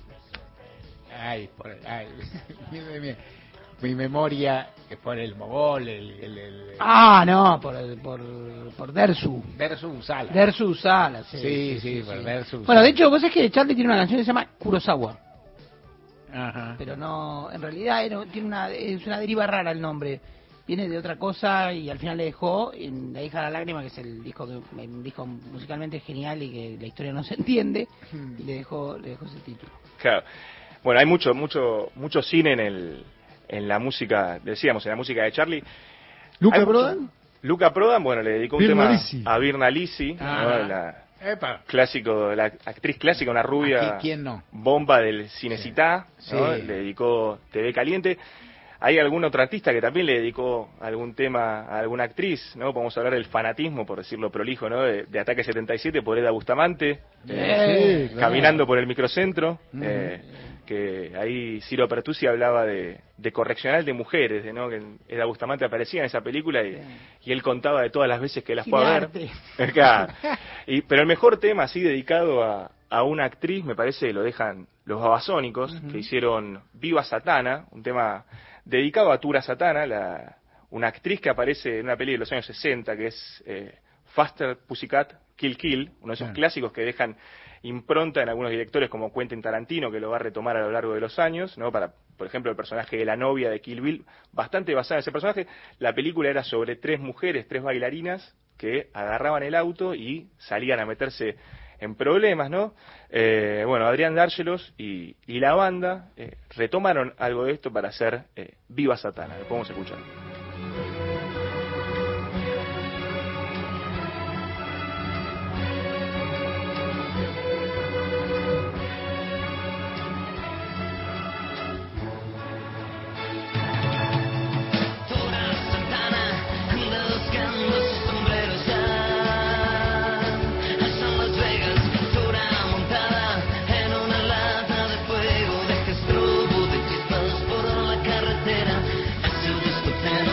ay, por, ay, mi, mi, mi memoria es por el Mogol, el... el, el Ah, no, por por, por Dersu. Dersu Usala. Dersu Usala, sí. Sí, sí, sí, sí, por sí. Dersu Usala. Bueno, de hecho, vos sabés que Charly tiene una canción que se llama Kurosawa. Ajá. Pero no, en realidad era- tiene una, es una deriva rara el nombre. Viene de otra cosa y al final le dejó en La hija de la lágrima, que es el disco que un disco musicalmente genial y que la historia no se entiende, y le dejó, le dejó ese título. Claro. Bueno, hay mucho, mucho, mucho cine en el, en la música, decíamos, en la música de Charly. ¿Luca Hay mucho- Prodan? Luca Prodan, bueno, le dedicó un Birna tema Lisi. a Birna Lisi, Ah. ¿no? La Epa. clásico, la actriz clásica, una rubia Aquí, ¿quién no? bomba del Cinecittà, Sí. ¿no? Sí. Le dedicó T V Caliente. Hay algún otro artista que también le dedicó algún tema a alguna actriz, ¿no? Podemos hablar del fanatismo, por decirlo prolijo, ¿no? De, de Ataque setenta y siete por Eda Bustamante, eh, Sí, claro. Caminando por el microcentro, Ujú. eh, que ahí Ciro Pertusi hablaba de, de correccional de mujeres, de, ¿no? Que Eda Bustamante aparecía en esa película y, y él contaba de todas las veces que las fue a ver. Cinearte. Claro. Y, pero el mejor tema así dedicado a, a una actriz, me parece que lo dejan los Babasónicos, Ujú. que hicieron Viva Satana, un tema dedicado a Tura Satana, la, una actriz que aparece en una peli de los años sesenta, que es eh, Faster Pussycat Kill Kill, uno de esos Claro. clásicos que dejan impronta en algunos directores como Quentin Tarantino, que lo va a retomar a lo largo de los años, ¿no? Para, por ejemplo, el personaje de la novia de Kill Bill, bastante basada en ese personaje. La película era sobre tres mujeres, tres bailarinas, que agarraban el auto y salían a meterse en problemas, ¿no? Eh, bueno, Adrián Dárgelos y, y la banda eh, retomaron algo de esto para hacer eh, Viva Satana. Lo podemos escuchar. Tura Santana anda buscando sus sombreros ya. San Las Vegas, Tura montada en una lata de fuego, deja estrobo de chispas por la carretera. Hace un discoteca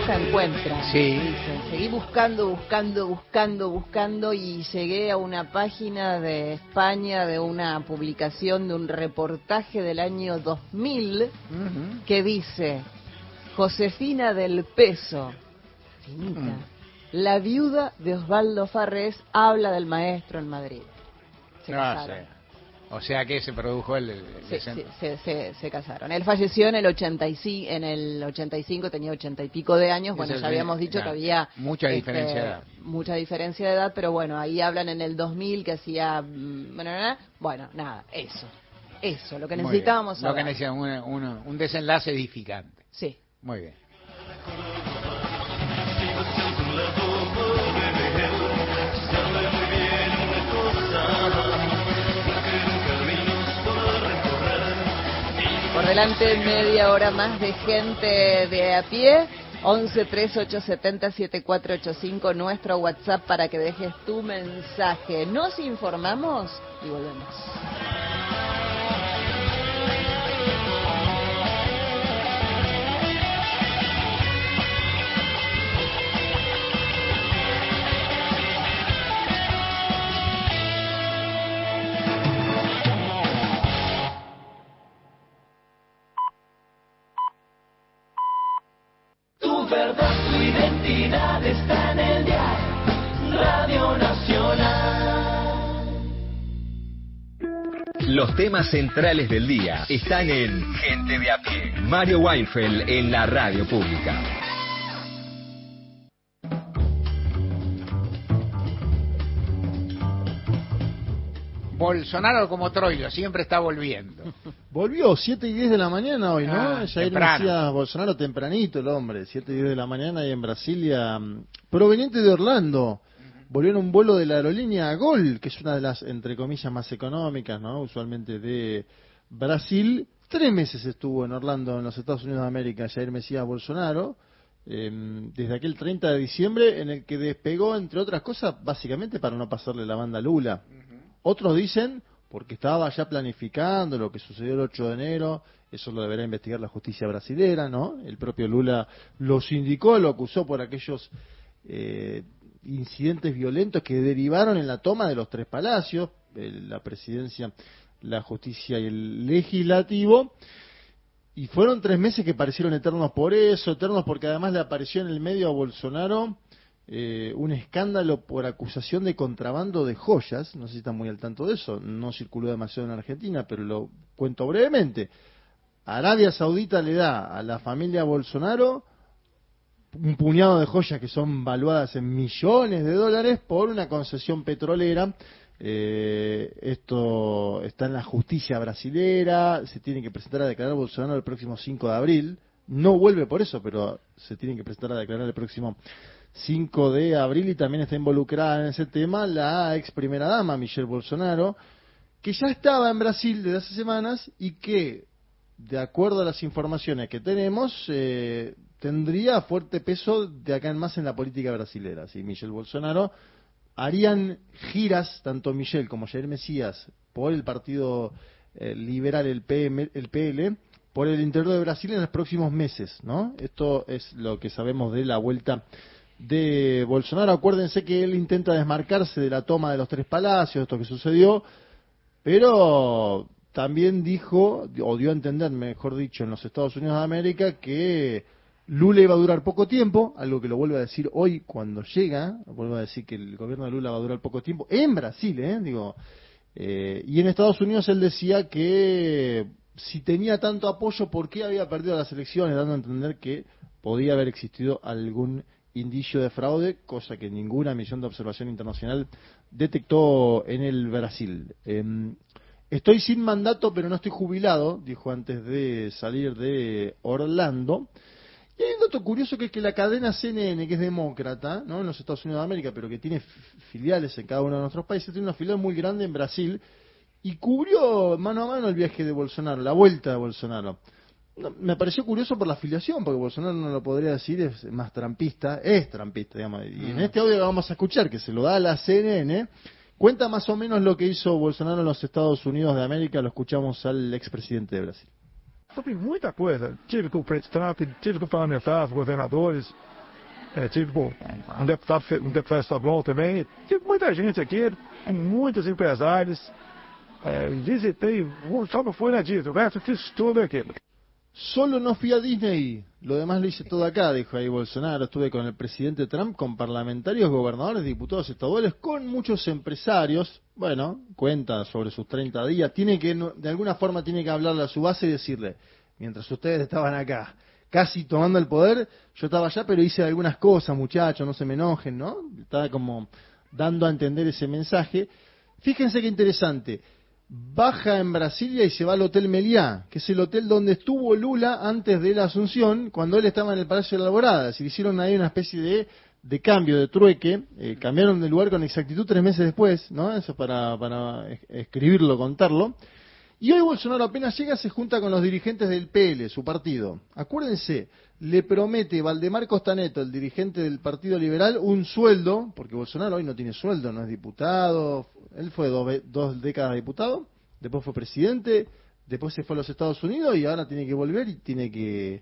busca, encuentra. Sí. Dice, seguí buscando, buscando, buscando, buscando y llegué a una página de España de una publicación de un reportaje del año dos mil uh-huh. que dice, Josefina del Peso, finita, uh-huh. la viuda de Osvaldo Farrés habla del maestro en Madrid. Se no casaron. sé. O sea que se produjo el... el se, se, se, se, se casaron. Él falleció en el ochenta y cinco, en el ochenta y cinco, tenía ochenta y pico de años. Bueno, ya habíamos dicho claro, que había... Mucha este, diferencia de edad. Mucha diferencia de edad, pero bueno, ahí hablan en el dos mil que hacía... Bueno, bueno nada, eso. Eso, lo que necesitábamos saber. Lo que necesitábamos, un, un, un desenlace edificante. Sí. Muy bien. Por delante media hora más de gente de a pie. once tres ocho siete cero siete cuatro ocho cinco, nuestro WhatsApp para que dejes tu mensaje. Nos informamos y volvemos. Tu verdad, tu identidad está en el dial, Radio Nacional. Los temas centrales del día están en Gente de a pie. Mario Weinfeld en la radio pública. Bolsonaro como Troilo, siempre está volviendo. Volvió, siete y diez de la mañana hoy, ¿no? Ah, Jair Mesías Bolsonaro tempranito, el hombre, siete y diez de la mañana y en Brasilia, proveniente de Orlando. Volvió en un vuelo de la aerolínea Gol, que es una de las, entre comillas, más económicas, ¿no? Usualmente de Brasil. Tres meses estuvo en Orlando, en los Estados Unidos de América, Jair Mesías Bolsonaro, eh, desde aquel treinta de diciembre, en el que despegó, entre otras cosas, básicamente para no pasarle la banda a Lula. Otros dicen, porque estaba ya planificando lo que sucedió el ocho de enero, eso lo deberá investigar la justicia brasilera, ¿no? El propio Lula lo sindicó, lo acusó por aquellos eh, incidentes violentos que derivaron en la toma de los tres palacios, eh, la presidencia, la justicia y el legislativo, y fueron tres meses que parecieron eternos por eso, eternos porque además le apareció en el medio a Bolsonaro Eh, un escándalo por acusación de contrabando de joyas. No sé si están muy al tanto de eso, no circuló demasiado en Argentina, pero lo cuento brevemente. Arabia Saudita le da a la familia Bolsonaro un puñado de joyas que son valuadas en millones de dólares por una concesión petrolera. Eh, esto está en la justicia brasilera, se tiene que presentar a declarar Bolsonaro el próximo cinco de abril. No vuelve por eso, pero se tiene que presentar a declarar el próximo cinco de abril, y también está involucrada en ese tema la ex primera dama Michelle Bolsonaro, que ya estaba en Brasil desde hace semanas y que, de acuerdo a las informaciones que tenemos, eh, tendría fuerte peso de acá en más en la política brasilera. ¿Sí? Michelle Bolsonaro harían giras, tanto Michelle como Jair Mesías, por el partido eh, liberal, el, P M, el P L, por el interior de Brasil en los próximos meses, ¿no? Esto es lo que sabemos de la vuelta de Bolsonaro. Acuérdense que él intenta desmarcarse de la toma de los tres palacios, esto que sucedió, pero también dijo, o dio a entender, mejor dicho, en los Estados Unidos de América, que Lula iba a durar poco tiempo, algo que lo vuelve a decir hoy cuando llega, vuelve a decir que el gobierno de Lula va a durar poco tiempo, en Brasil, ¿eh? Digo, eh, y en Estados Unidos él decía que si tenía tanto apoyo, ¿por qué había perdido las elecciones? Dando a entender que podía haber existido algún indicio de fraude, cosa que ninguna misión de observación internacional detectó en el Brasil. Eh, estoy sin mandato, pero no estoy jubilado, dijo antes de salir de Orlando. Y hay un dato curioso, que es que la cadena C N N, que es demócrata, ¿no?, en los Estados Unidos de América, pero que tiene filiales en cada uno de nuestros países, tiene una filial muy grande en Brasil, y cubrió mano a mano el viaje de Bolsonaro, la vuelta de Bolsonaro. No, me pareció curioso por la afiliación, porque Bolsonaro no lo podría decir, es más trampista, es trampista, digamos. Y en este audio que vamos a escuchar, que se lo da a la C N N, cuenta más o menos lo que hizo Bolsonaro en los Estados Unidos de América. Lo escuchamos al expresidente de Brasil. Sobre muita coisa. Tive com o Trump, tive com o Parlamentar, governadores, É, tipo, um deputado, um deputado estadual também. Tive muita gente aqui, muitos empresários. É, visitei, só não fui na Disney, o resto fiz tudo aqui. Solo no fui a Disney, lo demás lo hice todo acá, dijo ahí Bolsonaro. Estuve con el presidente Trump, con parlamentarios, gobernadores, diputados estaduales, con muchos empresarios. Bueno, cuenta sobre sus treinta días. Tiene que, de alguna forma, tiene que hablarle a su base y decirle, mientras ustedes estaban acá, casi tomando el poder, yo estaba allá, pero hice algunas cosas, muchachos, no se me enojen, ¿no? Estaba como dando a entender ese mensaje. Fíjense qué interesante. Baja en Brasilia y se va al Hotel Meliá, que es el hotel donde estuvo Lula antes de la asunción, cuando él estaba en el Palacio de la Alborada. Se hicieron ahí una especie de, de cambio, de trueque, eh, cambiaron de lugar con exactitud tres meses después, ¿no? Eso para, para escribirlo, contarlo. Y hoy Bolsonaro apenas llega, se junta con los dirigentes del P L, su partido. Acuérdense, le promete Valdemar Costaneto, el dirigente del Partido Liberal, un sueldo, porque Bolsonaro hoy no tiene sueldo, no es diputado, él fue dos, dos décadas diputado, después fue presidente, después se fue a los Estados Unidos y ahora tiene que volver y tiene que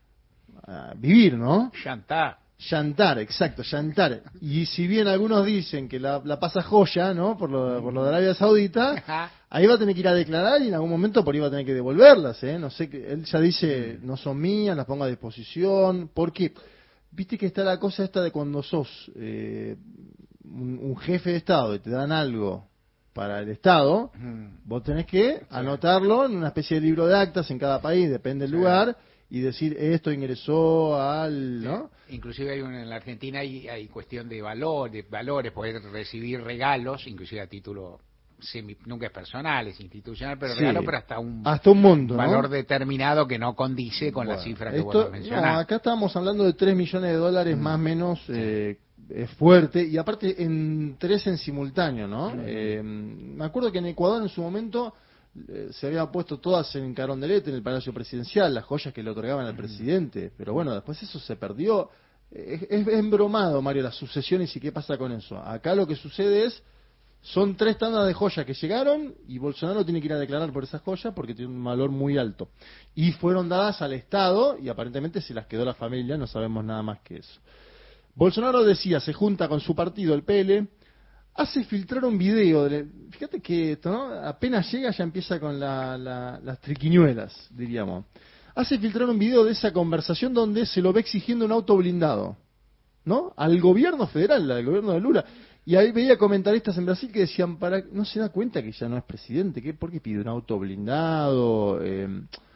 uh, vivir, ¿no? Chantar. Chantar, exacto, chantar. Y si bien algunos dicen que la, la pasa joya, ¿no? Por lo, por lo de Arabia Saudita, ahí va a tener que ir a declarar y en algún momento por ahí va a tener que devolverlas, ¿eh? No sé, él ya dice, no son mías, las pongo a disposición. Porque, viste que está la cosa esta de cuando sos eh, un, un jefe de Estado y te dan algo para el Estado, vos tenés que anotarlo en una especie de libro de actas en cada país, depende del lugar, y decir esto ingresó al, ¿no? Inclusive hay un, en la Argentina hay, hay cuestión de valores, valores, poder recibir regalos, inclusive a título semi, nunca es personal, es institucional, pero Sí. regalo, pero hasta un, hasta un mundo, valor ¿no? determinado que no condice con Bueno, la cifra que esto, vos mencionás. no, acá estábamos hablando de tres millones de dólares Mm. más o menos, eh, es fuerte, y aparte en tres en simultáneo, ¿no? Mm. Eh, me acuerdo que en Ecuador en su momento eh, se había puesto todas en Carondelet, en el Palacio Presidencial, las joyas que le otorgaban al presidente, pero bueno, después eso se perdió. Es, es embromado, Mario, las sucesiones y qué pasa con eso. Acá lo que sucede es, son tres tandas de joyas que llegaron y Bolsonaro tiene que ir a declarar por esas joyas porque tiene un valor muy alto. Y fueron dadas al Estado y aparentemente se las quedó la familia, no sabemos nada más que eso. Bolsonaro decía, se junta con su partido, el P L, hace filtrar un video. De, fíjate que esto, ¿no? Apenas llega ya empieza con la, la, las triquiñuelas, diríamos. Hace filtrar un video de esa conversación donde se lo ve exigiendo un auto blindado, ¿no? Al gobierno federal, al gobierno de Lula. Y ahí veía comentaristas en Brasil que decían, para no se da cuenta que ya no es presidente, ¿qué? ¿Por qué pide un auto blindado? Eh,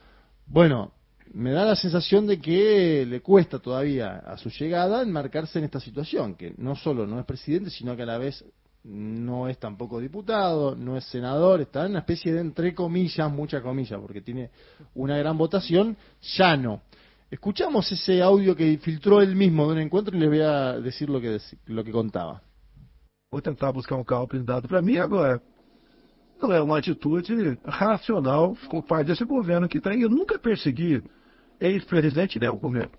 bueno, me da la sensación de que le cuesta todavía a su llegada enmarcarse en esta situación, que no solo no es presidente, sino que a la vez no es tampoco diputado, no es senador, está en una especie de, entre comillas, muchas comillas, porque tiene una gran votación, llano. Escuchamos ese audio que filtró él mismo de un encuentro y les voy a decir lo que, dec- lo que contaba. Vou tentar buscar um carro blindado para mim agora. Não é uma atitude racional por parte desse governo que está aí. Eu nunca persegui ex-presidente nem o governo.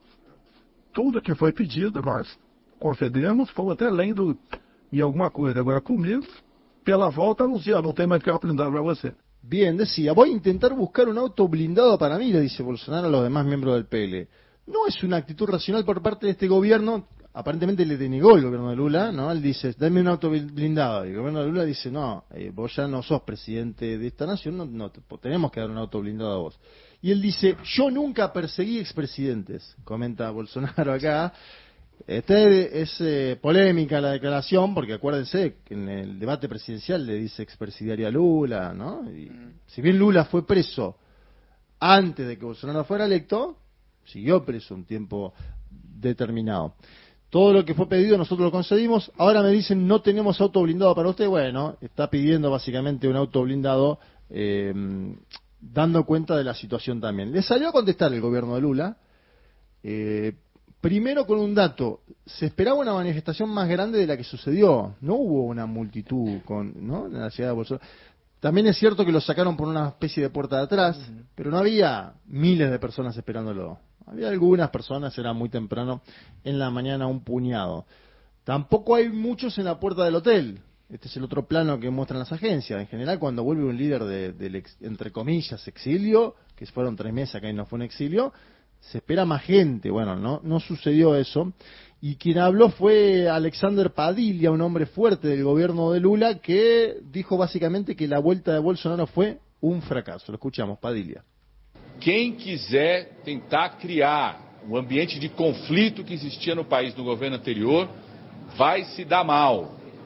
Tudo que foi pedido nós concedemos, fomos até além do, de alguma coisa. Agora comigo, pela volta, não sei, não tem mais carro blindado para você. Bien, decía, voy a intentar buscar un auto blindado para mí, le dice Bolsonaro a los demás miembros del P L. No es una actitud racional por parte de este gobierno, aparentemente le denegó el gobierno de Lula, ¿no? Él dice, dame un auto blindado. Y el gobierno de Lula dice, no, eh, vos ya no sos presidente de esta nación, no, no te, tenemos que dar un auto blindado a vos. Y él dice, yo nunca perseguí expresidentes, comenta Bolsonaro acá. Este es eh, polémica la declaración, porque acuérdense que en el debate presidencial le dice expresidiario a Lula, ¿no? Y mm. si bien Lula fue preso antes de que Bolsonaro fuera electo, siguió preso un tiempo determinado. Todo lo que fue pedido nosotros lo concedimos. Ahora me dicen no tenemos auto blindado para usted. Bueno, está pidiendo básicamente un auto blindado, eh, dando cuenta de la situación también. Le salió a contestar el gobierno de Lula. Eh, primero con un dato. Se esperaba una manifestación más grande de la que sucedió. No hubo una multitud con, ¿no? en la llegada de Bolsonaro. También es cierto que lo sacaron por una especie de puerta de atrás, uh-huh. pero no había miles de personas esperándolo. Había algunas personas, era muy temprano, en la mañana un puñado. Tampoco hay muchos en la puerta del hotel. Este es el otro plano que muestran las agencias. En general, cuando vuelve un líder del, de, de, entre comillas, exilio, que fueron tres meses acá y no fue un exilio, se espera más gente. Bueno, no, no sucedió eso. Y quien habló fue Alexander Padilla, un hombre fuerte del gobierno de Lula, que dijo básicamente que la vuelta de Bolsonaro fue un fracaso. Lo escuchamos, Padilla. Quem quiser tentar criar um ambiente de conflito que existia no país no governo anterior, vai se dar mal.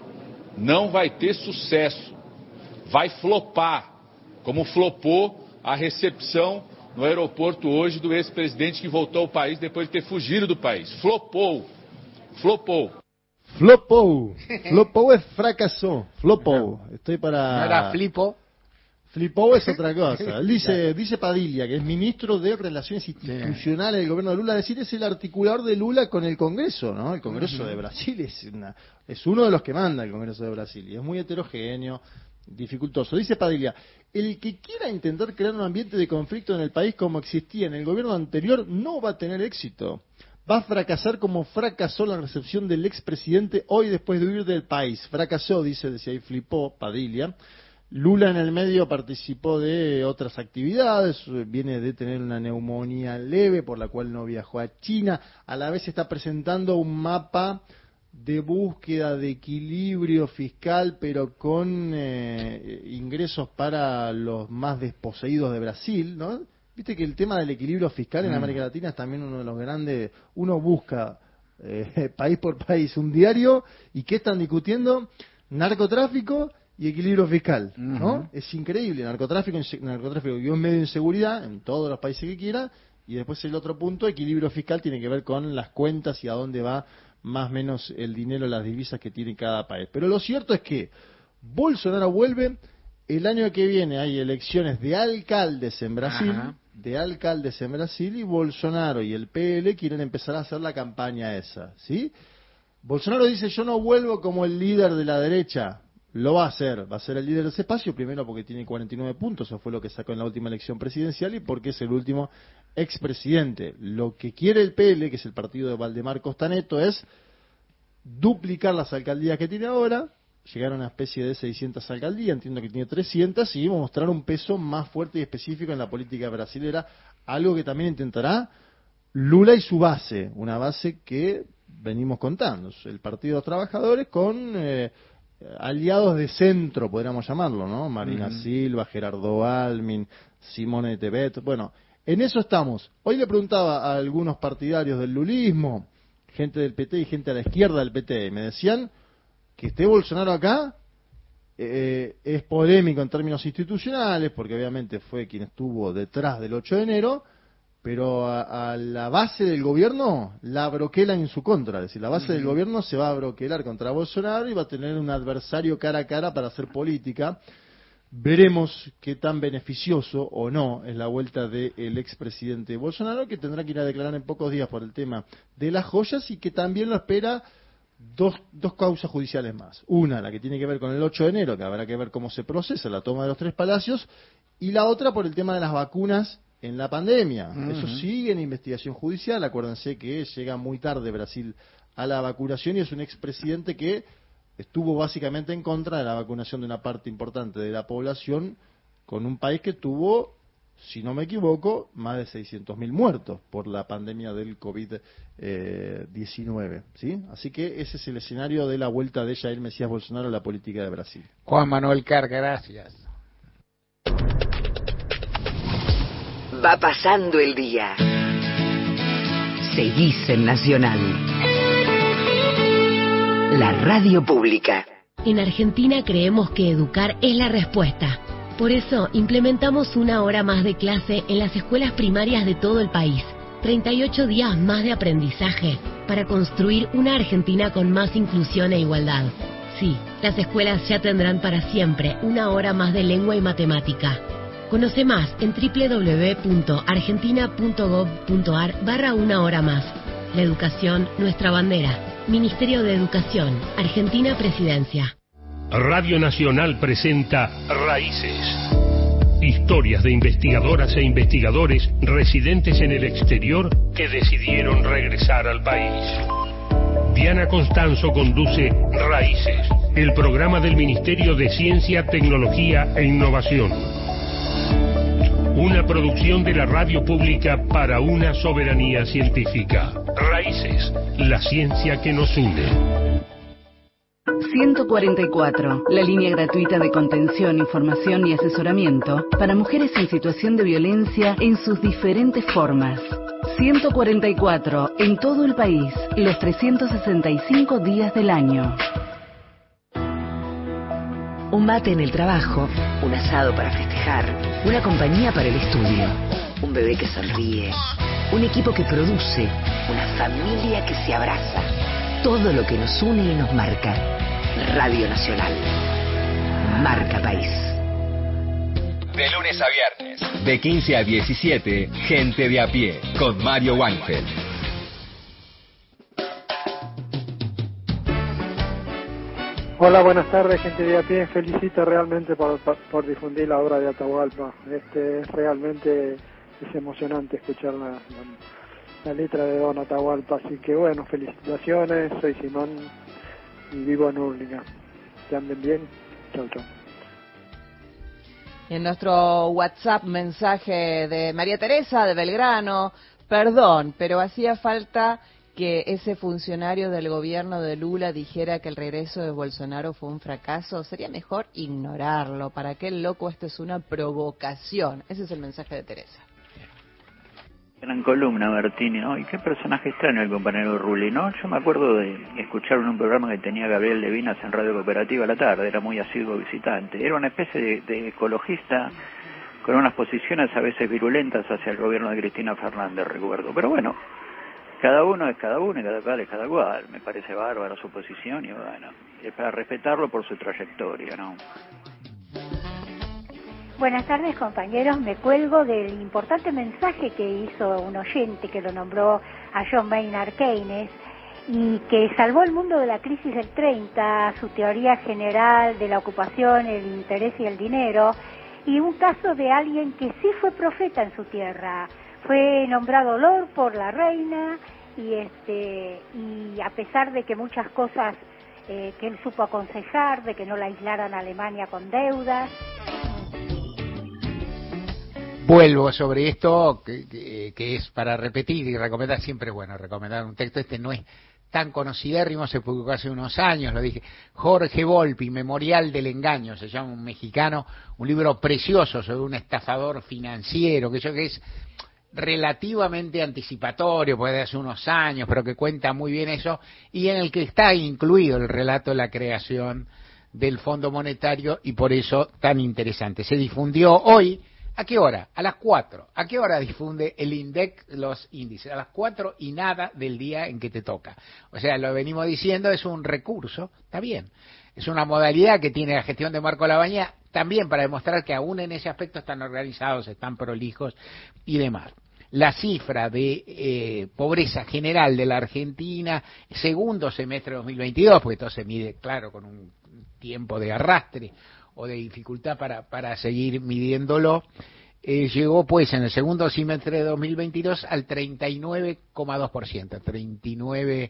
Não vai ter sucesso. Vai flopar, como flopou a recepção no aeroporto hoje do ex-presidente que voltou ao país depois de ter fugido do país. Flopou. Flopou. Flopou. Flopou es fracasó. Flopou. Estoy para... No era flipo. Flipou es otra cosa. Dice, dice Padilla, que es ministro de Relaciones Institucionales del gobierno de Lula, es decir, es el articulador de Lula con el Congreso, ¿no? El Congreso uh-huh. de Brasil es, una, es uno de los que manda el Congreso de Brasil y es muy heterogéneo, dificultoso. Dice Padilla, el que quiera intentar crear un ambiente de conflicto en el país como existía en el gobierno anterior no va a tener éxito. Va a fracasar como fracasó la recepción del expresidente hoy después de huir del país. Fracasó, dice, decía ahí flipó Padilla. Lula en el medio participó de otras actividades, viene de tener una neumonía leve por la cual no viajó a China, a la vez está presentando un mapa de búsqueda de equilibrio fiscal, pero con eh, ingresos para los más desposeídos de Brasil, ¿no? Viste que el tema del equilibrio fiscal en mm. América Latina es también uno de los grandes, uno busca eh, país por país un diario, y ¿qué están discutiendo? Narcotráfico y equilibrio fiscal, ¿no? Uh-huh. Es increíble, narcotráfico, narcotráfico y un medio de inseguridad en todos los países que quiera, y después el otro punto, equilibrio fiscal, tiene que ver con las cuentas y a dónde va más o menos el dinero, las divisas que tiene cada país. Pero lo cierto es que Bolsonaro vuelve, el año que viene hay elecciones de alcaldes en Brasil, uh-huh. de alcaldes en Brasil, y Bolsonaro y el P L quieren empezar a hacer la campaña esa, ¿sí? Bolsonaro dice, yo no vuelvo como el líder de la derecha. Lo va a hacer, va a ser el líder de ese espacio, primero porque tiene cuarenta y nueve puntos, eso fue lo que sacó en la última elección presidencial, y porque es el último expresidente. Lo que quiere el P L, que es el partido de Valdemar Costa Neto, es duplicar las alcaldías que tiene ahora, llegar a una especie de seiscientas alcaldías, entiendo que tiene trescientas, y mostrar un peso más fuerte y específico en la política brasilera, algo que también intentará Lula y su base, una base que venimos contando, el Partido de los Trabajadores con... Eh, aliados de centro, podríamos llamarlo, ¿no? Marina uh-huh. Silva, Gerardo Almin, Simone Tebet, bueno, en eso estamos. Hoy le preguntaba a algunos partidarios del lulismo, gente del P T y gente a la izquierda del P T, y me decían que esté Bolsonaro acá eh, es polémico en términos institucionales, porque obviamente fue quien estuvo detrás del ocho de enero, pero a, a la base del gobierno la broquelan en su contra, es decir, la base uh-huh. del gobierno se va a broquelar contra Bolsonaro y va a tener un adversario cara a cara para hacer política. Veremos qué tan beneficioso o no es la vuelta del expresidente Bolsonaro, que tendrá que ir a declarar en pocos días por el tema de las joyas, y que también lo espera dos, dos causas judiciales más. Una, la que tiene que ver con el ocho de enero, que habrá que ver cómo se procesa la toma de los tres palacios, y la otra por el tema de las vacunas en la pandemia. Uh-huh. Eso sigue en investigación judicial. Acuérdense que llega muy tarde Brasil a la vacunación, y es un expresidente que estuvo básicamente en contra de la vacunación de una parte importante de la población, con un país que tuvo, si no me equivoco, más de seiscientos mil muertos por la pandemia del COVID diecinueve, ¿sí? Así que ese es el escenario de la vuelta de Jair Mesías Bolsonaro a la política de Brasil. Juan Manuel Carr, gracias. Va pasando el día. Seguís en Nacional, la radio pública. En Argentina creemos que educar es la respuesta. Por eso implementamos una hora más de clase en las escuelas primarias de todo el país. treinta y ocho días más de aprendizaje para construir una Argentina con más inclusión e igualdad. Sí, las escuelas ya tendrán para siempre una hora más de lengua y matemática. Conoce más en doble u doble u doble u punto argentina punto gob punto ar barra una hora más. La educación, nuestra bandera. Ministerio de Educación, Argentina Presidencia. Radio Nacional presenta Raíces. Historias de investigadoras e investigadores residentes en el exterior que decidieron regresar al país. Diana Constanzo conduce Raíces, el programa del Ministerio de Ciencia, Tecnología e Innovación. Una producción de la radio pública para una soberanía científica. Raíces, la ciencia que nos une. ciento cuarenta y cuatro, la línea gratuita de contención, información y asesoramiento para mujeres en situación de violencia en sus diferentes formas. ciento cuarenta y cuatro, en todo el país, los trescientos sesenta y cinco días del año. Un mate en el trabajo, un asado para festejar, una compañía para el estudio, un bebé que sonríe, un equipo que produce, una familia que se abraza. Todo lo que nos une y nos marca. Radio Nacional. Marca País. De lunes a viernes, de quince a diecisiete, Gente de a pie, con Mario Weinfeld. Hola, buenas tardes, gente de a pie. Felicito realmente por, por, por difundir la obra de Atahualpa. Este, es realmente es emocionante escuchar la, la, la letra de Don Atahualpa. Así que bueno, felicitaciones. Soy Simón y vivo en Hurlingham. Que anden bien. Chau, chau. En nuestro WhatsApp, mensaje de María Teresa de Belgrano. Perdón, pero hacía falta que ese funcionario del gobierno de Lula dijera que el regreso de Bolsonaro fue un fracaso. Sería mejor ignorarlo. Para qué loco, esto es una provocación. Ese es el mensaje de Teresa. Gran columna, Bertini, ¿no? Y qué personaje extraño el compañero Rulli, ¿no? Yo me acuerdo de escuchar en un programa que tenía Gabriel Levinas en Radio Cooperativa a la tarde, era muy asiduo visitante. Era una especie de, de ecologista con unas posiciones a veces virulentas hacia el gobierno de Cristina Fernández, recuerdo. Pero bueno, cada uno es cada uno y cada cual es cada cual. Me parece bárbara su posición y bueno, es para respetarlo por su trayectoria, ¿no? Buenas tardes, compañeros. Me cuelgo del importante mensaje que hizo un oyente que lo nombró a John Maynard Keynes y que salvó el mundo de la crisis del treinta, su teoría general de la ocupación, el interés y el dinero, y un caso de alguien que sí fue profeta en su tierra. Fue nombrado Lord por la reina y este y a pesar de que muchas cosas eh, que él supo aconsejar, de que no la aislaran a Alemania con deudas. Vuelvo sobre esto, que, que, que es para repetir y recomendar, siempre bueno recomendar un texto. Este no es tan conocido, se publicó hace unos años, lo dije, Jorge Volpi, Memorial del Engaño, se llama, un mexicano, un libro precioso sobre un estafador financiero, que yo que es relativamente anticipatorio, puede de hace unos años, pero que cuenta muy bien eso, y en el que está incluido el relato de la creación del Fondo Monetario, y por eso tan interesante. Se difundió hoy. ¿A qué hora? A las cuatro. ¿A qué hora difunde el INDEC los índices? A las cuatro y nada del día en que te toca. O sea, lo venimos diciendo, es un recurso, está bien. Es una modalidad que tiene la gestión de Marco Labaña, también para demostrar que aún en ese aspecto están organizados, están prolijos y demás. La cifra de eh, pobreza general de la Argentina, segundo semestre de dos mil veintidós, porque todo se mide, claro, con un tiempo de arrastre o de dificultad para, para seguir midiéndolo, eh, llegó pues en el segundo semestre de dos mil veintidós al treinta y nueve coma dos por ciento, treinta y nueve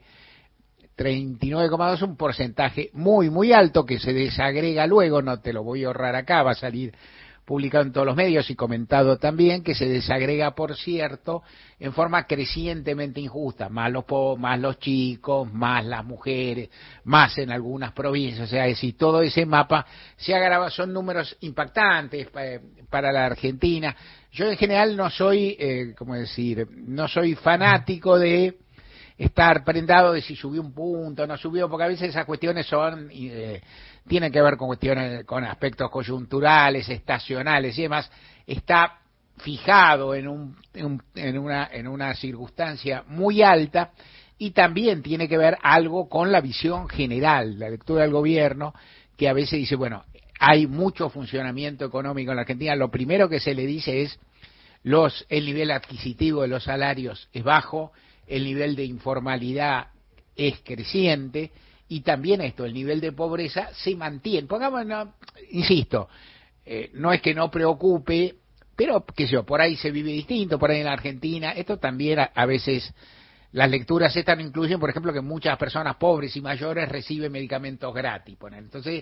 coma dos, un porcentaje muy, muy alto que se desagrega luego, no te lo voy a ahorrar acá, va a salir publicado en todos los medios y comentado también, que se desagrega, por cierto, en forma crecientemente injusta, más los pobres, más los chicos, más las mujeres, más en algunas provincias, o sea, es decir, todo ese mapa se agrava, son números impactantes eh, para la Argentina. Yo en general no soy, eh, ¿cómo decir?, no soy fanático de estar prendado de si subió un punto o no subió, porque a veces esas cuestiones son eh, tienen que ver con cuestiones, con aspectos coyunturales, estacionales y demás. Está fijado en un, en, un, en una en una circunstancia muy alta y también tiene que ver algo con la visión general, la lectura del gobierno, que a veces dice, bueno, hay mucho funcionamiento económico en la Argentina, lo primero que se le dice es los el nivel adquisitivo de los salarios es bajo, el nivel de informalidad es creciente y también esto, el nivel de pobreza se mantiene. Pongamos, no, insisto, eh, no es que no preocupe, pero qué sé yo, por ahí se vive distinto, por ahí en la Argentina, esto también a, a veces las lecturas estas incluyen, por ejemplo, que muchas personas pobres y mayores reciben medicamentos gratis. Entonces,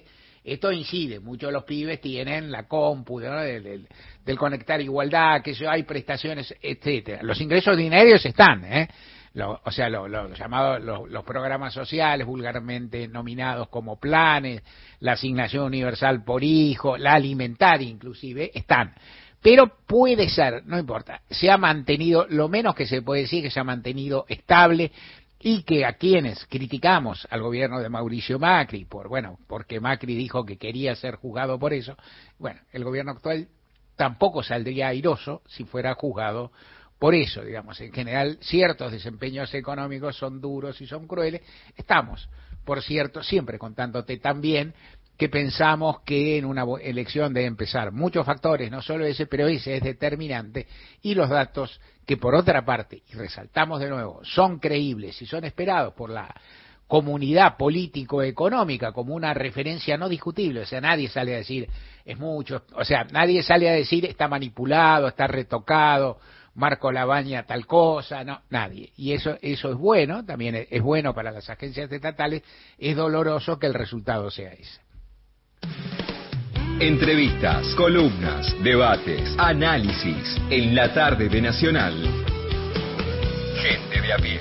Esto incide, muchos de los pibes tienen la compu, ¿no? del, del, del conectar igualdad, que eso hay prestaciones, etcétera. Los ingresos diarios están, ¿eh? Lo, o sea, lo, lo, lo llamado, lo, los programas sociales, vulgarmente nominados como planes, la asignación universal por hijo, la alimentaria inclusive, están. Pero puede ser, no importa, se ha mantenido, lo menos que se puede decir que se ha mantenido estable, y que a quienes criticamos al gobierno de Mauricio Macri, por bueno, porque Macri dijo que quería ser juzgado por eso, bueno, el gobierno actual tampoco saldría airoso si fuera juzgado por eso, digamos. En general, ciertos desempeños económicos son duros y son crueles. Estamos, por cierto, siempre contándote también que pensamos que en una elección deben empezar muchos factores, no solo ese, pero ese es determinante, y los datos que por otra parte, y resaltamos de nuevo, son creíbles y son esperados por la comunidad político-económica como una referencia no discutible, o sea, nadie sale a decir es mucho, o sea, nadie sale a decir está manipulado, está retocado, Marco Labaña tal cosa, no, nadie. Y eso eso es bueno, también es, es bueno para las agencias estatales, es doloroso que el resultado sea ese. Entrevistas, columnas, debates, análisis en la tarde de Nacional. Gente de a pie.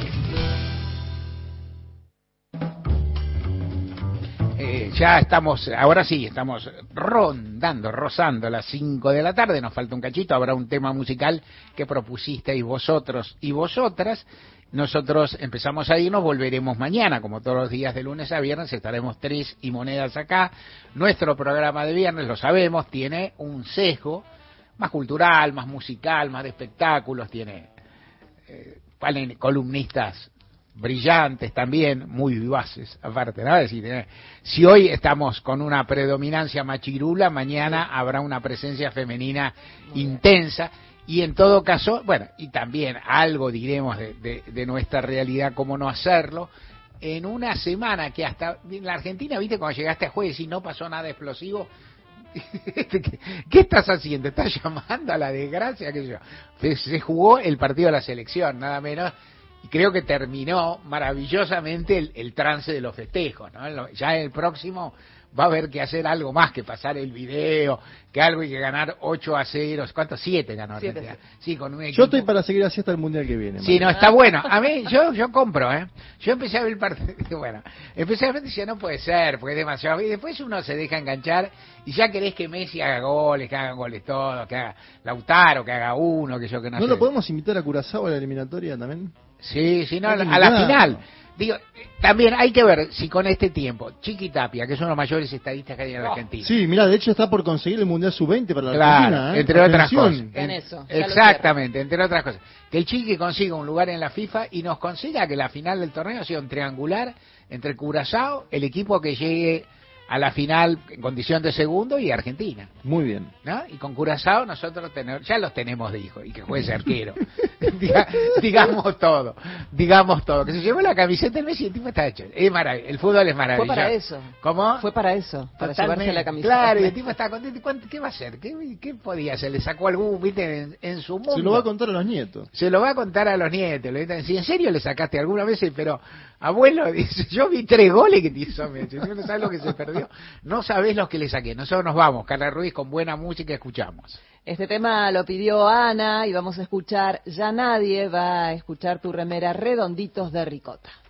Eh, ya estamos, ahora sí, estamos rondando, rozando las cinco de la tarde, nos falta un cachito, habrá un tema musical que propusisteis vosotros y vosotras. Nosotros empezamos a irnos, volveremos mañana, como todos los días de lunes a viernes, estaremos tres y monedas acá. Nuestro programa de viernes, lo sabemos, tiene un sesgo más cultural, más musical, más de espectáculos, tiene eh, columnistas brillantes también, muy vivaces, aparte, ¿no? Es decir, eh, si hoy estamos con una predominancia machirula, mañana habrá una presencia femenina intensa. Y en todo caso, bueno, y también algo diremos de, de, de nuestra realidad, cómo no hacerlo, en una semana que hasta, en la Argentina, viste, cuando llegaste a jueves y no pasó nada explosivo, ¿qué, qué estás haciendo? ¿Estás llamando a la desgracia? ¿Qué sé yo? Se, se jugó el partido de la selección, nada menos, y creo que terminó maravillosamente el, el trance de los festejos, ¿no? Ya el próximo va a haber que hacer algo más que pasar el video, que algo hay que ganar ocho a cero, ¿cuántos? siete ganó Argentina. Sí, con un equipo. Yo estoy para seguir así hasta el Mundial que viene. Sí, Mario. No, está bueno. A mí, yo yo compro, ¿eh? Yo empecé a ver el partido, bueno, empecé a ver y decía, no puede ser, porque es demasiado. Y después uno se deja enganchar y ya querés que Messi haga goles, que hagan goles todos, que haga Lautaro, que haga uno, que yo que no, ¿No sé. lo podemos invitar a Curazao a la eliminatoria también? Sí, sí, no, a la final. Digo, también hay que ver si con este tiempo, Chiqui Tapia, que son los mayores estadistas que hay en la Argentina. Sí, mira, de hecho está por conseguir el Mundial sub veinte para la claro, Argentina. ¿eh? Entre Atención. otras cosas. En eso. Exactamente, entre otras cosas. Que el Chiqui consiga un lugar en la FIFA y nos consiga que la final del torneo sea un triangular entre Curazao, el equipo que llegue a la final en condición de segundo, y Argentina. Muy bien. ¿No? Y con Curazao nosotros tenemos, ya los tenemos de hijo, y que juegue arquero. Diga, digamos todo, digamos todo. Que se llevó la camiseta del Messi y el tipo está hecho. Es maravilloso. El fútbol es maravilloso. Fue para eso. ¿Cómo? Fue para eso, para Totalmente. llevarse la camiseta. Claro, y el tipo está contento. ¿Qué va a hacer? ¿Qué, qué podía hacer? Le sacó algún, viste, en, en su mundo. Se lo va a contar a los nietos. Se lo va a contar a los nietos. Le dicen, si en serio le sacaste alguna vez, pero abuelo, dice, yo vi tres goles que te hizo Messi. No sabes lo que se perdió. No sabés los que le saqué. Nosotros nos vamos, Carla Ruiz, con buena música escuchamos. Este tema lo pidió Ana y vamos a escuchar Ya Nadie va a escuchar Tu remera, Redonditos de Ricota.